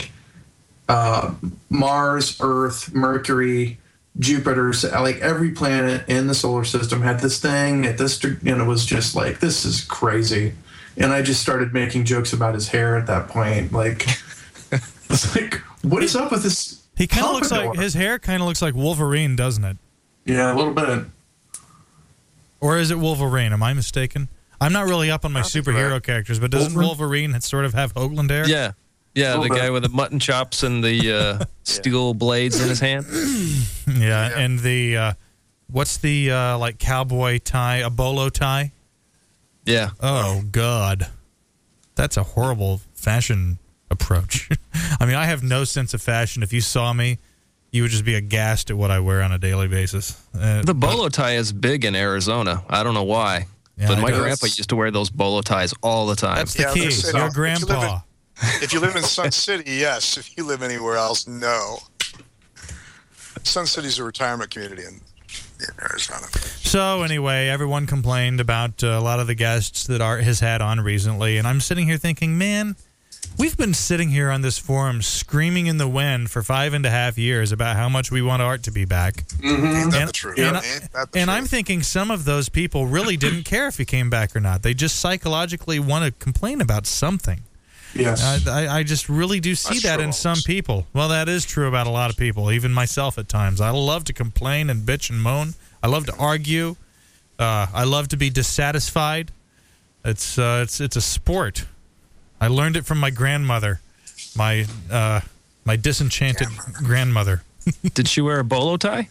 D: Mars, Earth, Mercury, Jupiter, every planet in the solar system had this thing and it was just like, this is crazy. And I just started making jokes about his hair at that point. It's like, what is up with this?
A: He kind of looks like, his hair kind of looks like Wolverine, doesn't it?
D: Yeah, a little bit.
A: Or is it Wolverine? Am I mistaken? I'm not really up on my superhero characters, but doesn't Wolverine sort of have Hoagland hair?
C: Yeah. Yeah, the guy with the mutton chops and the steel blades in his hand.
A: Yeah, and the, what's the, cowboy tie, a bolo tie?
C: Yeah.
A: Oh, God. That's a horrible fashion approach. I mean, I have no sense of fashion. If you saw me, you would just be aghast at what I wear on a daily basis.
C: The bolo tie is big in Arizona. I don't know why.
A: Yeah,
C: but my grandpa used to wear those bolo ties all the time.
A: That's the key. Your grandpa.
B: If you live in Sun City, yes. If you live anywhere else, no. Sun City's a retirement community in Arizona.
A: So anyway, everyone complained about a lot of the guests that Art has had on recently, and I'm sitting here thinking, man, we've been sitting here on this forum screaming in the wind for 5.5 years about how much we want Art to be back.
B: Mm-hmm. Ain't that the truth?
A: And I'm thinking some of those people really didn't care if he came back or not. They just psychologically want to complain about something.
D: Yes.
A: I just really do see
B: That's
A: that
B: true.
A: in some people. Well, that is true about a lot of people, even myself at times. I love to complain and bitch and moan. I love to argue. I love to be dissatisfied. It's a sport. I learned it from my grandmother, my disenchanted grandmother.
C: Did she wear a bolo tie?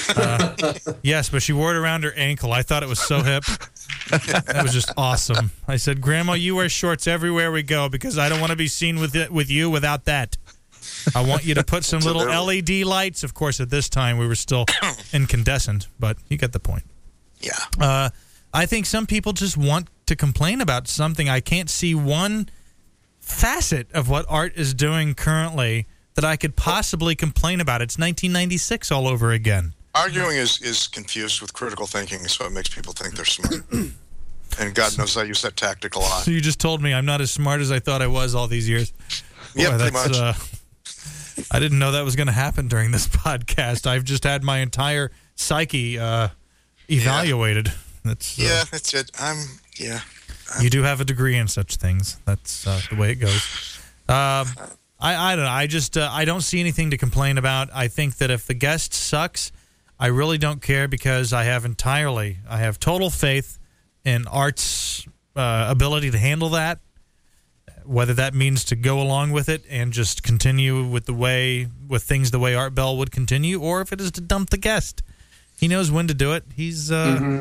A: Yes, but she wore it around her ankle. I thought it was so hip. That was just awesome. I said, Grandma, you wear shorts everywhere we go because I don't want to be seen with you without that. I want you to put some little LED lights. Of course, at this time, we were still incandescent, but you get the point.
B: Yeah.
A: I think some people just want to complain about something. I can't see one facet of what Art is doing currently that I could possibly complain about. It's 1996 all over again.
B: Arguing is confused with critical thinking, so it makes people think they're smart. And God knows I use that tactic a lot.
A: So you just told me I'm not as smart as I thought I was all these years.
B: Yeah,
A: Boy,
B: pretty much.
A: I didn't know that was going to happen during this podcast. I've just had my entire psyche evaluated. That's
B: That's it.
A: You do have a degree in such things. That's the way it goes. I don't know. I just I don't see anything to complain about. I think that if the guest sucks, I really don't care because I have total faith in Art's ability to handle that. Whether that means to go along with it and just continue with things the way Art Bell would continue, or if it is to dump the guest. He knows when to do it. He's.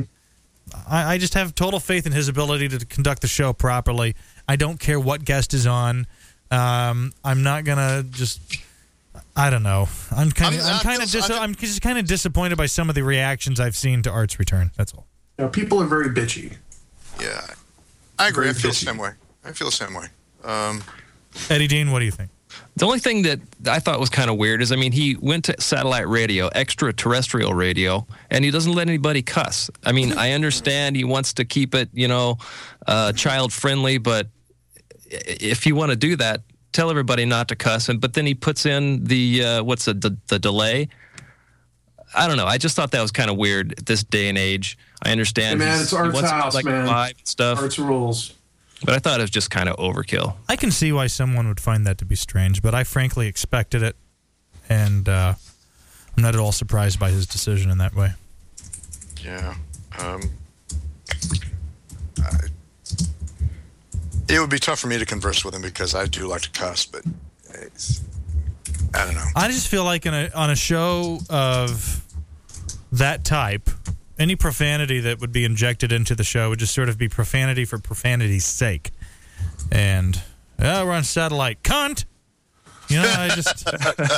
A: I just have total faith in his ability to conduct the show properly. I don't care what guest is on. I'm not gonna just. I don't know. I'm just kind of disappointed by some of the reactions I've seen to Art's return. That's all.
D: People are very bitchy.
B: Yeah. I agree. I feel the
D: bitchy.
B: same way.
A: Eddie Dean, what do you think?
C: The only thing that I thought was kind of weird is, he went to satellite radio, extraterrestrial radio, and he doesn't let anybody cuss. I understand he wants to keep it, child friendly, but if you want to do that, tell everybody not to cuss. But then he puts in the delay. I don't know. I just thought that was kind of weird at this day and age. I understand.
D: Hey man, it's Art's house, man.
C: Live stuff.
D: Art's rules.
C: But I thought it was just kind of overkill.
A: I can see why someone would find that to be strange, but I frankly expected it, and I'm not at all surprised by his decision in that way.
B: Yeah. It would be tough for me to converse with him because I do like to cuss, but I don't know.
A: I just feel like on a show of that type, any profanity that would be injected into the show would just sort of be profanity for profanity's sake. And, we're on satellite. Cunt! I just...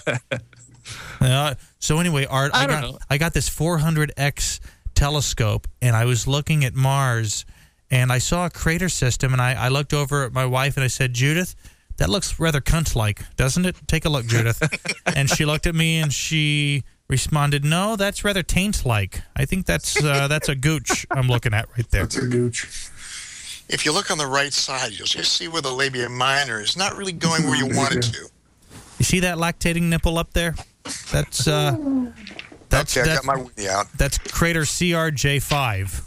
A: So anyway, Art, I got this 400X telescope, and I was looking at Mars, and I saw a crater system, and I looked over at my wife, and I said, Judith, that looks rather cunt-like, doesn't it? Take a look, Judith. And she looked at me, and she responded, no, that's rather taint-like. I think that's a gooch I'm looking at right there.
D: That's a gooch.
B: If you look on the right side, you'll just see where the labia minor is not really going where you want it to.
A: You see that lactating nipple up there? That's
B: okay, I got my weenie out.
A: That's crater CRJ5.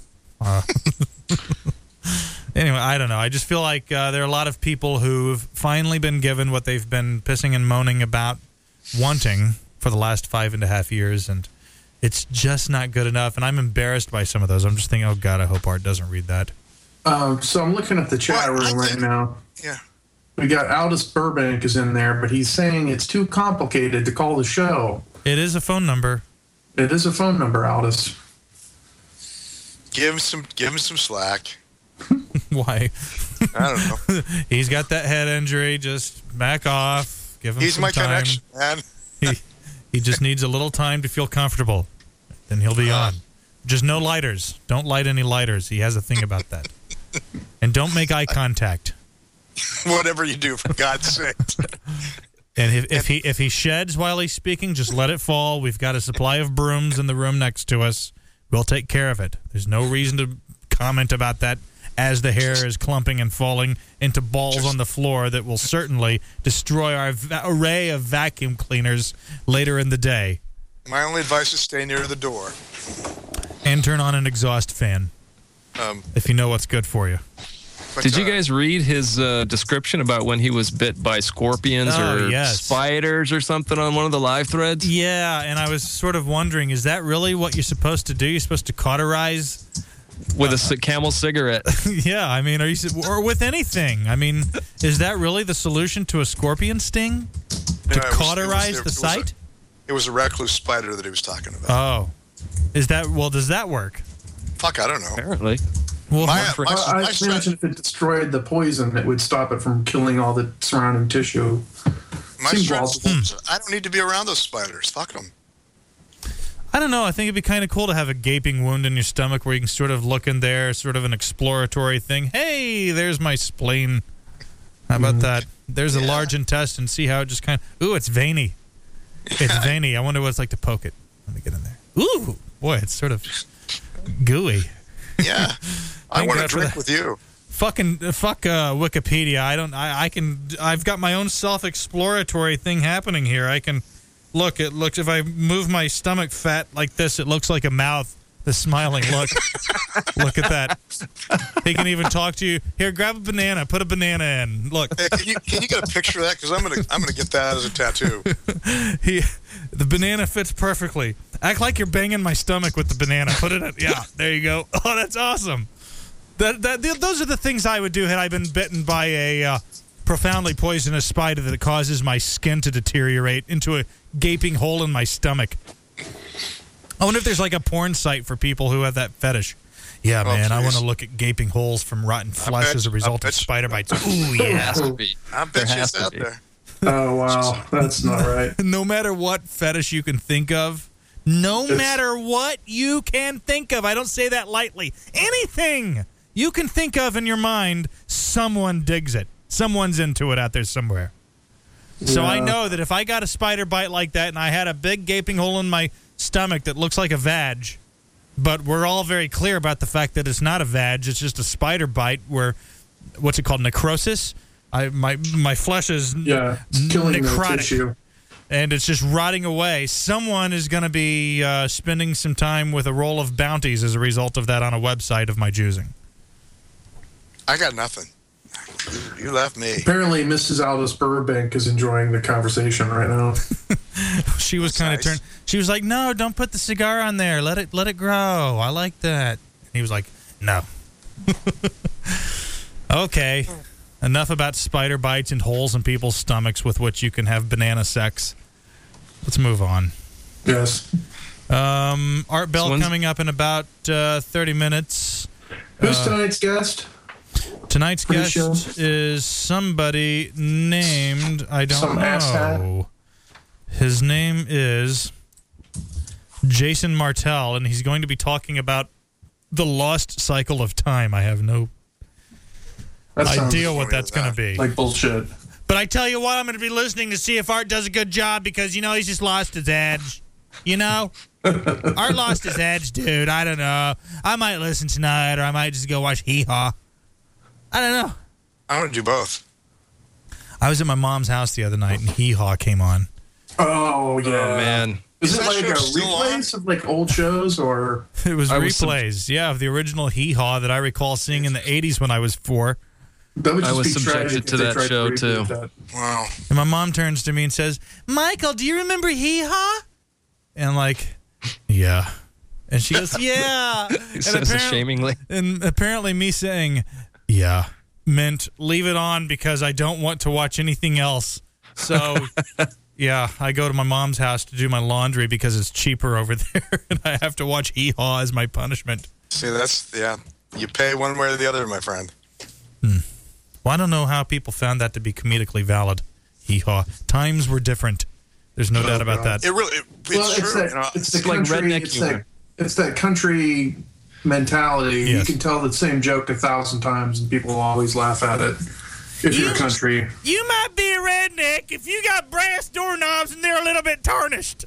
A: Anyway, I don't know. I just feel like there are a lot of people who've finally been given what they've been pissing and moaning about wanting for the last 5.5 years, and it's just not good enough. And I'm embarrassed by some of those. I'm just thinking, oh, God, I hope Art doesn't read that.
D: So I'm looking at the chat room right now.
B: Yeah.
D: We got Aldous Burbank is in there, but he's saying it's too complicated to call the show.
A: It is a phone number.
D: It is a phone number, Aldous.
B: Give him some slack.
A: Why?
B: I don't know.
A: He's got that head injury. Just back off. Give him
B: He's
A: some
B: my
A: time.
B: connection, man.
A: He just needs a little time to feel comfortable. Then he'll be on. Just no lighters. Don't light any lighters. He has a thing about that. And don't make eye contact.
B: Whatever you do, for God's sake.
A: And if he sheds while he's speaking, just let it fall. We've got a supply of brooms in the room next to us. We'll take care of it. There's no reason to comment about that as the hair is clumping and falling into balls on the floor that will certainly destroy our array of vacuum cleaners later in the day.
B: My only advice is stay near the door.
A: And turn on an exhaust fan. If you know what's good for you.
B: But,
C: Did you guys read his description about when he was bit by scorpions
A: Oh,
C: or
A: yes.
C: spiders or something on one of the live threads?
A: Yeah, and I was sort of wondering, is that really what you're supposed to do? You're supposed to cauterize?
C: With a Camel cigarette.
A: Yeah, I mean, or with anything. I mean, is that really the solution to a scorpion sting? To cauterize the site?
B: It was a recluse spider that he was talking about.
A: Oh. Does that work?
B: Fuck, I don't know.
C: Apparently.
A: Well,
D: I imagine if it destroyed the poison, it would stop it from killing all the surrounding tissue.
B: My
D: Seems
B: stress
D: plausible.
B: is I don't need to be around those spiders. Fuck them.
A: I don't know. I think it'd be kind of cool to have a gaping wound in your stomach where you can sort of look in there, sort of an exploratory thing. Hey, there's my spleen. How about that? There's a large intestine. See how it just kind of... Ooh, it's veiny. It's veiny. I wonder what it's like to poke it. Let me get in there. Ooh, boy, it's sort of gooey.
B: Yeah. I
A: Thank
B: want to
A: God for
B: drink
A: that.
B: with you.
A: Fuck Wikipedia. I've got my own self-exploratory thing happening here. I can look. It looks, if I move my stomach fat like this, it looks like a mouth. The smiling look. Look at that. He can even talk to you. Here, grab a banana. Put a banana in. Look.
B: Hey, can you get a picture of that? Because I'm gonna get that as a tattoo.
A: The banana fits perfectly. Act like you're banging my stomach with the banana. Put it in. Yeah, there you go. Oh, that's awesome. Those are the things I would do had I been bitten by a profoundly poisonous spider that causes my skin to deteriorate into a gaping hole in my stomach. I wonder if there's like a porn site for people who have that fetish. Yeah, man, I want to look at gaping holes from rotten flesh as a result of spider bites. Ooh, yeah.
C: Has to be.
B: I bet
C: There
B: you
C: has
B: it's
C: to
B: out
C: be.
B: there.
D: Oh, wow. That's not right.
A: No matter what fetish you can think of, no matter what you can think of, I don't say that lightly, anything you can think of in your mind, someone digs it. Someone's into it out there somewhere. So I know that if I got a spider bite like that and I had a big gaping hole in my stomach that looks like a vag, but we're all very clear about the fact that it's not a vag, it's just a spider bite where, what's it called, necrosis? My flesh is
D: It's killing the
A: necrotic.
D: tissue.
A: And it's just rotting away. Someone is going to be spending some time with a roll of bounties as a result of that on a website of my choosing.
B: I got nothing. You left me.
D: Apparently, Mrs. Aldous Burbank is enjoying the conversation right now.
A: She was
B: That's
A: kind of
B: nice.
A: turned. She was like, "No, don't put the cigar on there. Let it grow. I like that." And he was like, "No." Okay. Enough about spider bites and holes in people's stomachs with which you can have banana sex. Let's move on.
D: Yes.
A: Art Bell
C: when's-
A: coming up in about 30 minutes.
D: Who's tonight's guest?
A: Tonight's
D: Pretty
A: guest
D: sure.
A: is somebody named, I don't
D: Some asshat.
A: know. His name is Jason Martell, and he's going to be talking about the lost cycle of time. I have no
D: That sounds
A: idea what that's going to be.
D: like bullshit.
A: But I tell you what, I'm going to be listening to see if Art does a good job because, he's just lost his edge. Art lost his edge, dude. I don't know. I might listen tonight, or I might just go watch Hee Haw. I don't know.
B: I want to do both.
A: I was at my mom's house the other night, and Hee Haw came on.
D: Oh, yeah.
C: Oh, man.
D: Is
B: Is
D: it
B: that
D: like
B: show
D: a
B: still
D: replays of like old shows or?
A: It was
C: I was
A: replays, of the original Hee Haw that I recall seeing in the 80s when I was 4.
D: That would
C: I
D: just
C: was
D: be
C: subjected
D: tragic
C: to
D: if they
C: that
D: tried
C: show,
D: reboot
C: too.
D: that.
B: Wow.
A: And my mom turns to me and says, "Michael, do you remember Hee Haw?" And I'm like, "Yeah." And she goes, "Yeah."
C: He says ashamingly.
A: And apparently me saying, "Yeah," meant leave it on because I don't want to watch anything else. So, yeah, I go to my mom's house to do my laundry because it's cheaper over there, and I have to watch Hee Haw as my punishment.
B: See, you pay one way or the other, my friend.
A: Well, I don't know how people found that to be comedically valid. Hee Haw. Times were different. There's no doubt about that.
B: It really, it's
D: Well,
B: true.
D: it's the
C: like
D: country.
C: redneck
D: It's
C: humor.
D: it's that country mentality.
A: Yes.
D: You can tell the same joke 1,000 times, and people will always laugh at it. If you're a country,
A: You might be a redneck if you got brass doorknobs and they're a little bit tarnished.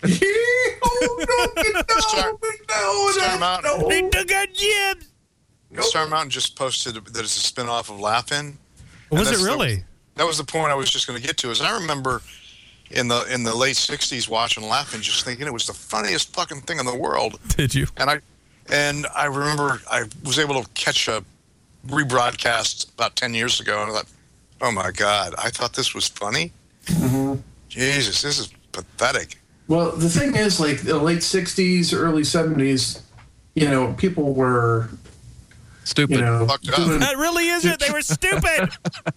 B: Star Mountain,
A: They took out jibs.
B: Star Mountain just posted that it's a spin-off of Laugh-In.
A: Was
B: And
A: it really?
B: That was the point I was just going to get to. Is I remember in the late '60s watching Laugh-In, just thinking it was the funniest fucking thing in the world.
A: Did you?
B: And I remember I was able to catch a rebroadcast about 10 years ago, and I thought, oh my God, I thought this was funny. Jesus, this is pathetic.
D: Well, the thing is, like the late '60s, early '70s, people were
C: Stupid.
B: Fucked up.
A: That really is it. They were stupid.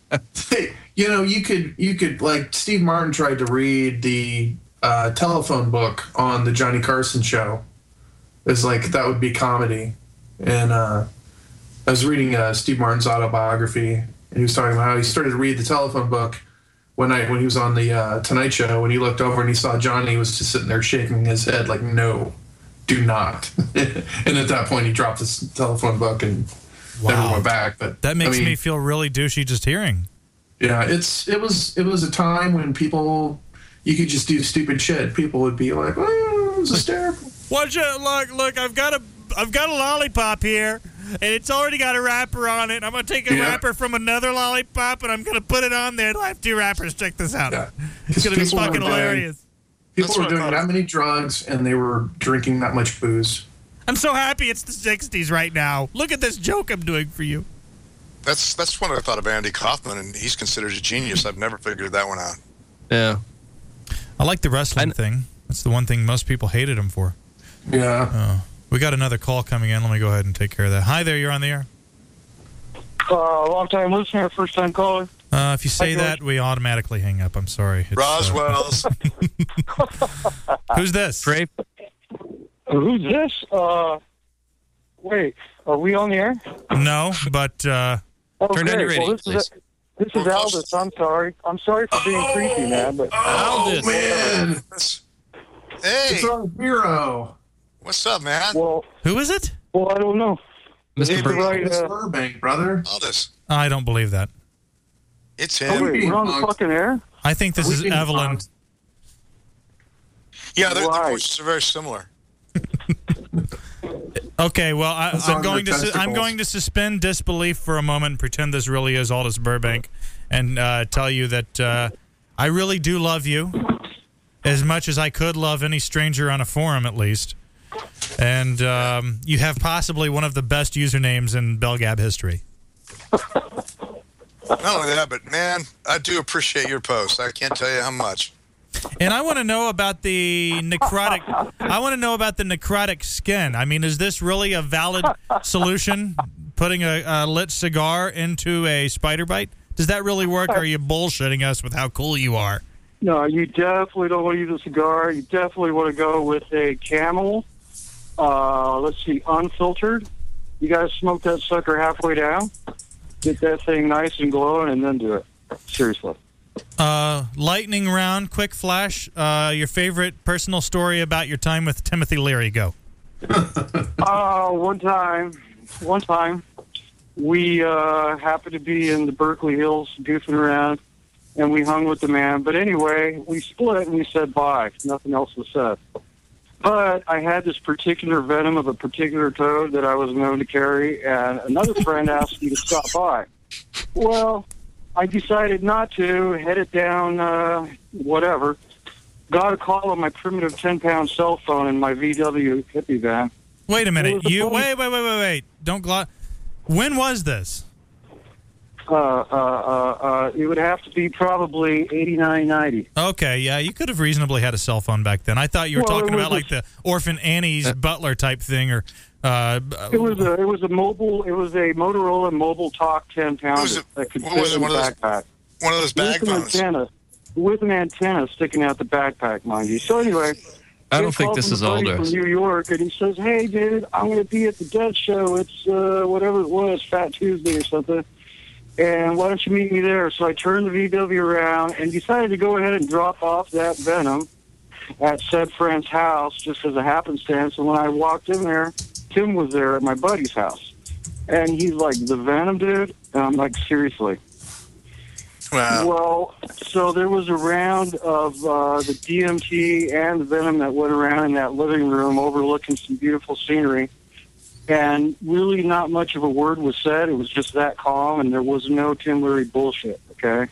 D: you could like Steve Martin tried to read the telephone book on the Johnny Carson show. It's like that would be comedy, and I was reading Steve Martin's autobiography, and he was talking about how he started to read the telephone book one night when he was on the Tonight Show, and he looked over and he saw Johnny was just sitting there shaking his head like, no, do not. And at that point, he dropped his telephone book and never went back. But
A: that makes me feel really douchey just hearing.
D: Yeah, it was a time when you could just do stupid shit. People would be like, oh, it was hysterical.
A: Watch it. Look, I've got a lollipop here, and it's already got a wrapper on it. I'm going to take a wrapper from another lollipop, and I'm going to put it on there. It'll have 2 wrappers. Check this out. Yeah. It's going to be fucking hilarious.
D: People were doing that many drugs, and they were drinking that much booze.
A: I'm so happy it's the 60s right now. Look at this joke I'm doing for you.
B: That's what I thought of Andy Kaufman, and he's considered a genius. I've never figured that one out.
C: Yeah.
A: I like the wrestling thing. That's the one thing most people hated him for.
D: Yeah.
A: We got another call coming in. Let me go ahead and take care of that. Hi there, you're on the air.
H: Long-time listener, first-time caller.
A: If you say that, we automatically hang up. I'm sorry. It's,
B: Roswell's.
A: Who's this?
C: Trey?
H: Who's this? Wait, are we on the air?
A: No, but...
C: Turn on your radio, please.
H: This is Aldous. I'm sorry. I'm sorry for being creepy, man. But
C: Aldous.
D: Man.
B: Hey.
D: It's our hero.
B: What's up, man?
H: well,
A: who is it?
H: I don't know.
C: Mr.
D: It's Burbank, brother.
B: Aldous.
A: I don't believe that.
B: It's
H: Oh,
B: him.
H: wait, we're on the fucking air?
A: I think this is Evelyn.
B: Yeah, their
H: Right.
B: voices are very similar.
A: Okay, well, I'm going
D: testicles.
A: to suspend disbelief for a moment and pretend this really is Aldous Burbank and tell you that I really do love you as much as I could love any stranger on a forum, at least. And you have possibly one of the best usernames in Belgab history.
B: Not only that, but, man, I do appreciate your post. I can't tell you how much.
A: And I want to know about the necrotic. I want to know about the necrotic skin. I mean, is this really a valid solution? Putting a lit cigar into a spider bite? Does that really work? Or are you bullshitting us with how cool you are?
H: No, you definitely don't want to use a cigar. You definitely want to go with a Camel. Let's see, unfiltered. You got to smoke that sucker halfway down. Get that thing nice and glowing, and then do it. Seriously.
A: Lightning round, quick flash. Your favorite personal story about your time with Timothy Leary. Go.
H: One time, we happened to be in the Berkeley Hills goofing around, and we hung with the man. But anyway, we split and we said bye. Nothing else was said. But I had this particular venom of a particular toad that I was known to carry, and another friend asked me to stop by. Well, I decided not to, headed down, whatever. Got a call on my primitive 10-pound cell phone in my VW hippie van.
A: Wait a minute.
H: It was
A: Wait. Don't When was this?
H: It would have to be probably 89, 90.
A: Okay, yeah, you could have reasonably had a cell phone back then. I thought you were
H: Well,
A: talking
H: it was
A: about like the Orphan Annie's butler type thing, or
H: It was a Motorola Mobile Talk 10-pounder that could fit in the backpack.
B: One of those bag phones.
H: With an antenna sticking out the backpack, mind you. So anyway,
C: I don't think this is
H: Aldous from New York, and he says, "Hey, dude, I'm going to be at the Dead Show. It's whatever it was, Fat Tuesday or something. And why don't you meet me there?" So I turned the VW around and decided to go ahead and drop off that venom at said friend's house, just as a happenstance. And when I walked in there, Tim was there at my buddy's house, and he's like, "The venom, dude?" And I'm like, "Seriously?"
B: Wow.
H: Well, so there was a round of the DMT and the venom that went around in that living room overlooking some beautiful scenery. And really not much of a word was said. It was just that calm, and there was no Tim Leary bullshit, okay?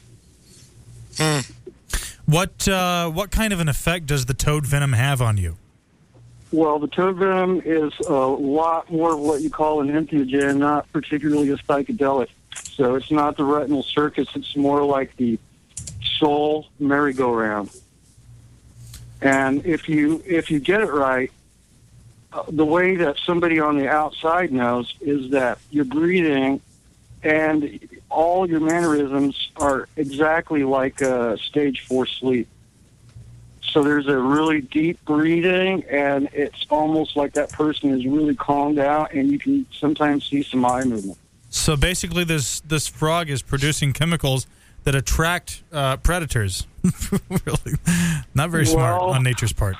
A: What kind of an effect does the toad venom have on you?
H: Well, the toad venom is a lot more of what you call an entheogen, not particularly a psychedelic. So it's not the retinal circus. It's more like the soul merry-go-round. And if you get it right, the way that somebody on the outside knows is that you're breathing and all your mannerisms are exactly like stage 4 sleep. So there's a really deep breathing, and it's almost like that person is really calmed out, and you can sometimes see some eye movement.
A: So basically, this frog is producing chemicals that attract predators. Really, not very smart on nature's part.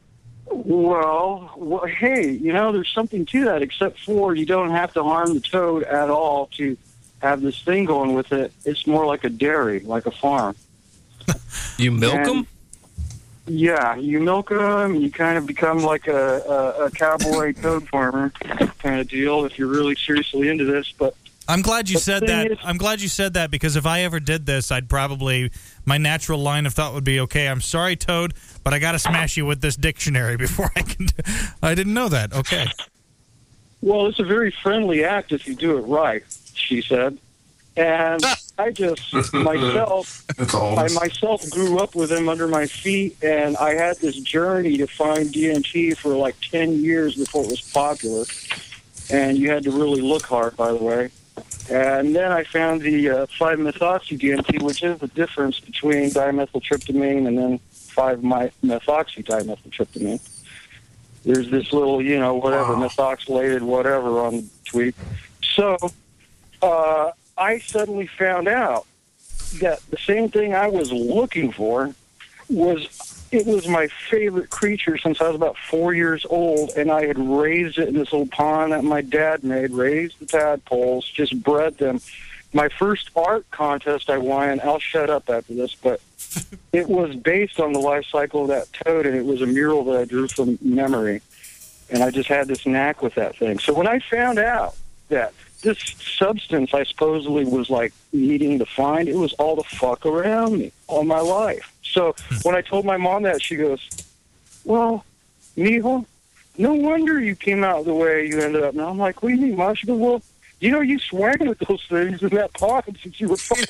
H: Well, hey, there's something to that, except for you don't have to harm the toad at all to have this thing going with it. It's more like a dairy, like a farm.
C: You milk them?
H: Yeah, you milk them, you kind of become like a cowboy toad farmer kind of deal if you're really seriously into this. But
A: I'm glad you said that. I'm glad you said that, because if I ever did this, my natural line of thought would be, okay, I'm sorry, Toad, but I got to smash you with this dictionary before I can. I didn't know that. Okay.
H: Well, it's a very friendly act if you do it right, she said. And I just myself grew up with him under my feet, and I had this journey to find DMT for like 10 years before it was popular. And you had to really look hard, by the way. And then I found the 5-methoxy-DMT, which is the difference between dimethyltryptamine and then 5-methoxy-dimethyltryptamine. There's this little, methoxylated whatever on the tweet. So I suddenly found out that the same thing I was looking for was my favorite creature since I was about 4 years old, and I had raised it in this little pond that my dad made, raised the tadpoles, just bred them. My first art contest I won, and I'll shut up after this, but it was based on the life cycle of that toad, and it was a mural that I drew from memory, and I just had this knack with that thing. So when I found out that this substance I supposedly was like needing to find, it was all the fuck around me all my life. So when I told my mom that, she goes, well, mijo, no wonder you came out the way you ended up. And I'm like, what do you mean, Mom? She goes, well, you swam with those things in that pond since you were 5.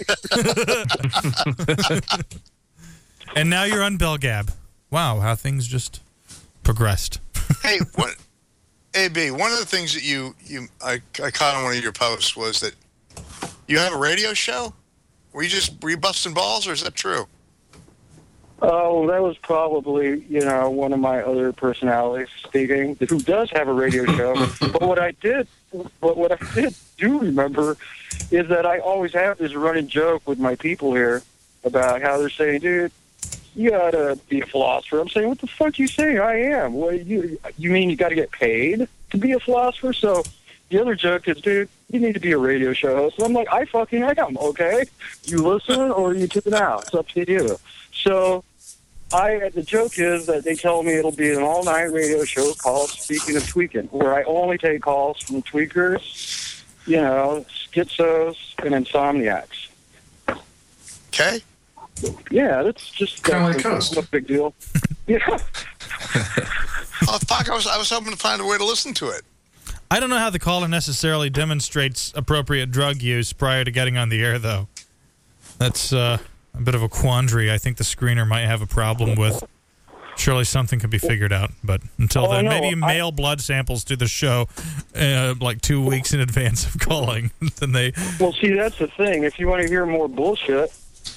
A: And now you're on Belgab. Wow, how things just progressed.
B: Hey, AB, one of the things that I caught on one of your posts was that you have a radio show? Were you busting balls, or is that true?
H: Oh, that was probably, one of my other personalities speaking, who does have a radio show. But what I did do remember is that I always have this running joke with my people here about how they're saying, dude, you gotta be a philosopher. I'm saying, what the fuck you saying? I am. What you mean you gotta get paid to be a philosopher? So the other joke is, dude, you need to be a radio show host. And I'm like, I fucking am, okay? You listen or you tune out. It's up to you. So the joke is that they tell me it'll be an all-night radio show called Speaking of Tweaking, where I only take calls from tweakers, schizos, and insomniacs.
B: Okay.
H: Yeah, that's just
D: kind of like Coast.
H: No big deal. Yeah.
B: Oh, fuck, I was hoping to find a way to listen to it.
A: I don't know how the caller necessarily demonstrates appropriate drug use prior to getting on the air, though. That's a bit of a quandary I think the screener might have a problem with. Surely something can be figured out, but until then, maybe mail blood samples to the show like 2 weeks in advance of calling. Then they.
H: Well, see, that's the thing. If you want to hear more bullshit,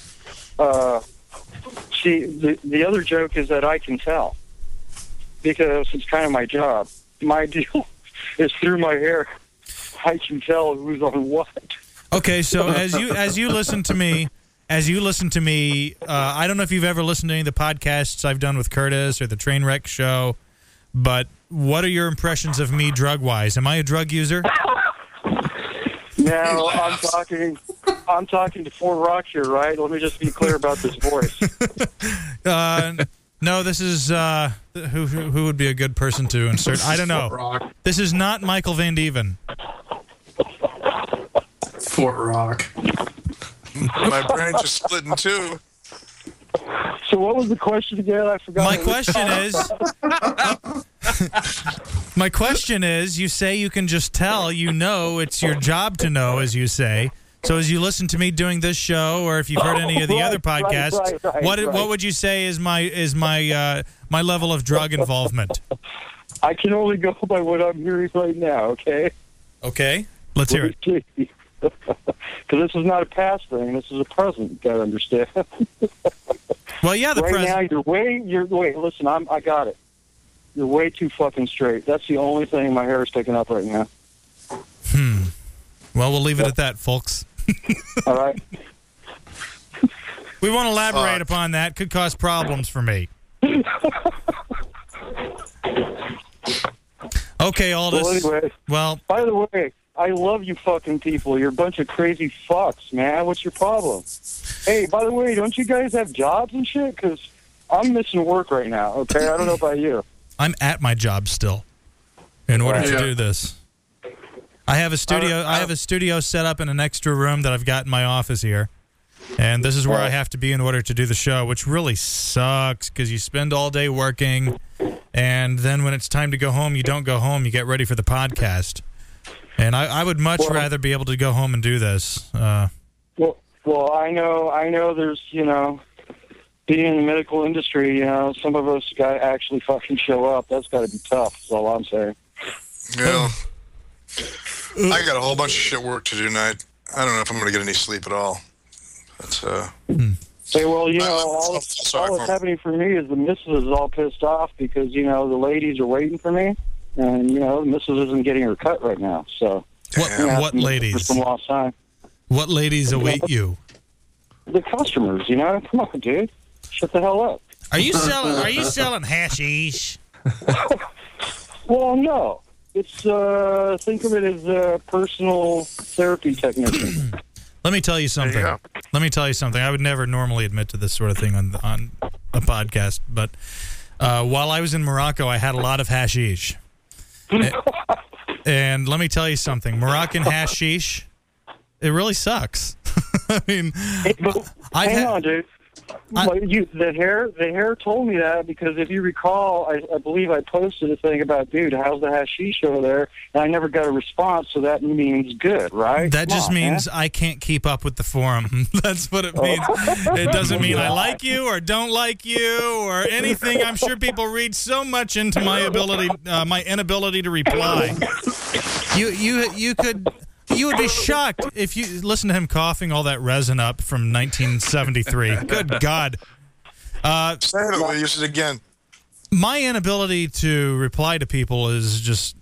H: the other joke is that I can tell, because it's kind of my job. My deal is through my hair, I can tell who's on what.
A: Okay, so as you listen to me. I don't know if you've ever listened to any of the podcasts I've done with Curtis or the Trainwreck Show, but what are your impressions of me drug-wise? Am I a drug user?
H: Now, I'm talking to Fort Rock here, right? Let me just be clear about this voice.
A: No, this is who would be a good person to insert? I don't know. This is not Michael Van Deven.
D: Fort Rock.
B: My brain just split in two.
H: So what was the question again? I forgot.
A: My question is, My question is, you say you can just tell, it's your job to know, as you say. So as you listen to me doing this show, or if you've heard any of the other podcasts, what would you say is my level of drug involvement?
H: I can only go by what I'm hearing right now, okay?
A: Okay, let's hear it.
H: Because this is not a past thing. This is a present, you got to understand.
A: Well, yeah, the
H: right
A: present.
H: now, listen, I got it. You're way too fucking straight. That's the only thing my hair is picking up right now.
A: Well, we'll leave it at that, folks.
H: All right.
A: We won't elaborate upon that. Could cause problems for me. Okay, Aldous.
H: Well, anyway.
A: Well,
H: by the way, I love you fucking people. You're a bunch of crazy fucks, man. What's your problem? Hey, by the way, don't you guys have jobs and shit? Because I'm missing work right now, okay? I don't know about you.
A: I'm at my job still in order to do this. I have a studio set up in an extra room that I've got in my office here. And this is where I have to be in order to do the show, which really sucks because you spend all day working, and then when it's time to go home, you don't go home. You get ready for the podcast. And I would much rather be able to go home and do this.
H: Well, I know there's, being in the medical industry, some of us got to actually fucking show up. That's got to be tough, that's all I'm saying.
B: Yeah. I got a whole bunch of shit work to do tonight. I don't know if I'm going to get any sleep at all. That's,
H: Hey, well, all that's happening for me is the missus is all pissed off because, the ladies are waiting for me. And, the missus isn't getting her cut right now. So,
A: what ladies?
H: For some lost time.
A: What ladies await you?
H: The customers, Come on, dude. Shut the hell up.
A: Are you selling hashish?
H: Well, no. It's think of it as a personal therapy technician.
A: Let me tell you something. I would never normally admit to this sort of thing on a podcast, but while I was in Morocco, I had a lot of hashish. And let me tell you something. Moroccan hashish, it really sucks. I mean,
H: hang on, dude. The hair told me that because if you recall, I believe I posted a thing about, dude, how's the hashish over there? And I never got a response, so that means good, right?
A: That just means I can't keep up with the forum. That's what it means. It doesn't mean I like you or don't like you or anything. I'm sure people read so much into my inability to reply. You would be shocked if you listen to him coughing all that resin up from 1973. Good God.
B: Say it, use it again.
A: My inability to reply to people is just,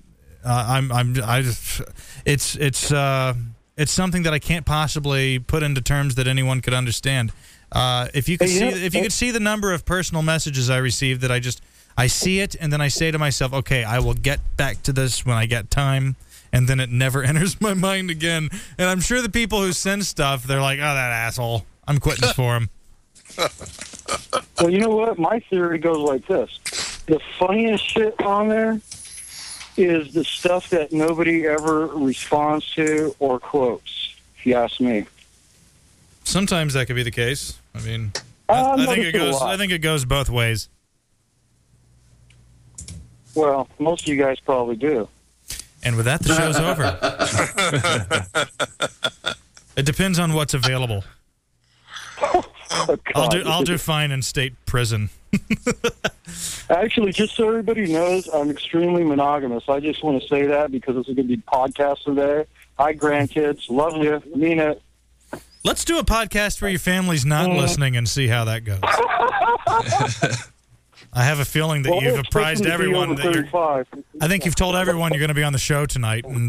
A: it's something that I can't possibly put into terms that anyone could understand. If you could see the number of personal messages I received, that I see it and then I say to myself, okay, I will get back to this when I get time. And then it never enters my mind again. And I'm sure the people who send stuff, they're like, oh, that asshole. I'm quitting this for him.
H: Well, you know what? My theory goes like this. The funniest shit on there is the stuff that nobody ever responds to or quotes, if you ask me.
A: Sometimes that could be the case. I mean, I think it goes both ways.
H: Well, most of you guys probably do.
A: And with that, the show's over. It depends on what's available.
H: Oh,
A: I'll do fine in state prison.
H: Actually, just so everybody knows, I'm extremely monogamous. I just want to say that because this is going to be podcast today. Hi, grandkids. Love you. Mean it.
A: Let's do a podcast where your family's not listening and see how that goes. I have a feeling that you've apprised everyone that I think you've told everyone you're going to be on the show tonight, and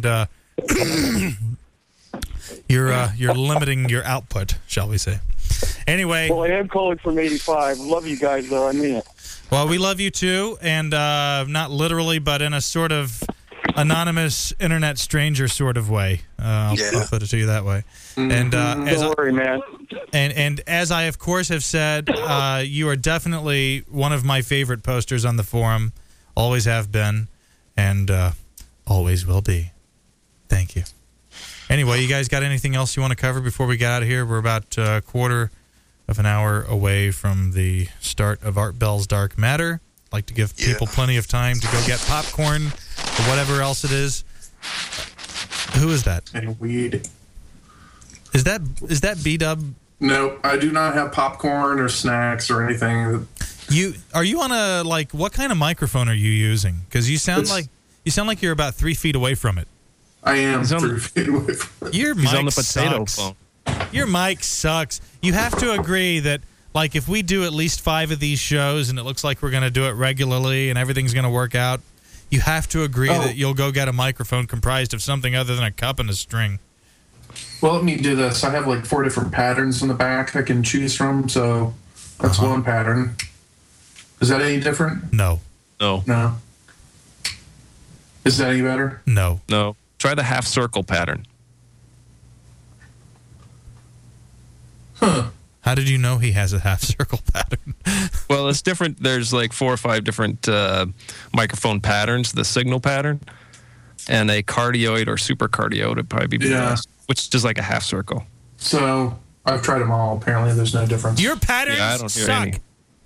A: you're limiting your output, shall we say? Anyway,
H: well, I am calling from 85. Love you guys, though. I mean it.
A: Well, we love you too, and not literally, but in a sort of anonymous internet stranger sort of way. I'll put it to you that way. And
H: don't worry, man.
A: And as I of course have said, you are definitely one of my favorite posters on the forum. Always have been, and always will be. Thank you. Anyway, you guys got anything else you want to cover before we get out of here? We're about a quarter of an hour away from the start of Art Bell's Dark Matter. like to give people plenty of time to go get popcorn or whatever else it is. Who is that?
D: And weed.
A: Is that B-Dub?
D: No, I do not have popcorn or snacks or anything.
A: Are you on a, like, what kind of microphone are you using? Because you sound like you're about 3 feet away from it.
D: I am 3 feet away from it.
A: Your
C: He's
A: mic
C: on the potato
A: sucks.
C: phone.
A: Your mic sucks. You have to agree that, like, if we do at least 5 of these shows and it looks like we're going to do it regularly and everything's going to work out, you have to agree that you'll go get a microphone comprised of something other than a cup and a string.
D: Well, let me do this. I have like 4 different patterns in the back I can choose from, so that's one pattern. Is that any different?
A: No.
D: No. Is that any better?
A: No.
C: Try the half circle pattern.
D: Huh.
A: How did you know he has a half circle pattern?
C: Well, it's different. There's like 4 or 5 different microphone patterns. The signal pattern and a cardioid or supercardioid would probably be best, which is like a half circle.
D: So I've tried them all. Apparently, there's no difference.
A: Your patterns
C: I don't hear
A: suck.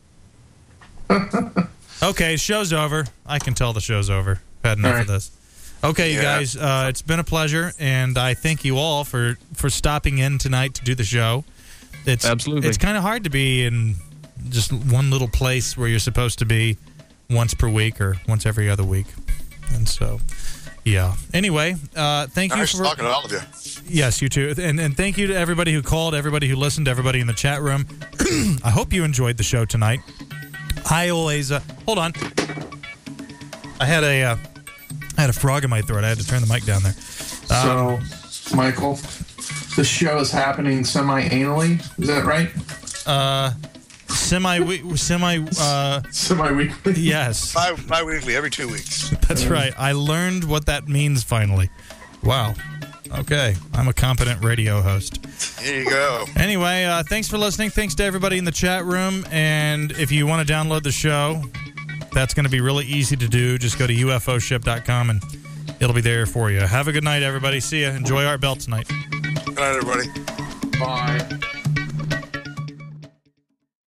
C: any.
A: Okay, show's over. I can tell the show's over. I've had enough of this. Okay, you guys, it's been a pleasure, and I thank you all for stopping in tonight to do the show.
C: Absolutely.
A: It's kind of hard to be in just one little place where you're supposed to be once per week or once every other week. And so, yeah. Anyway, thank you
B: Nice
A: for
B: talking to all of you.
A: Yes, you too. And thank you to everybody who called, everybody who listened, everybody in the chat room. I hope you enjoyed the show tonight. I always hold on. I had a frog in my throat. I had to turn the mic down there.
D: So, Michael, the show is happening semi-annually. Is that right? Semi-weekly.
A: Yes.
B: Bi-weekly, every 2 weeks.
A: That's right. I learned what that means finally. Wow. Okay. I'm a competent radio host.
B: Here you go.
A: Anyway, thanks for listening. Thanks to everybody in the chat room. And if you want to download the show, that's going to be really easy to do. Just go to ufoship.com and it'll be there for you. Have a good night, everybody. See ya. Enjoy Art Bell tonight.
B: Good night, everybody.
D: Bye.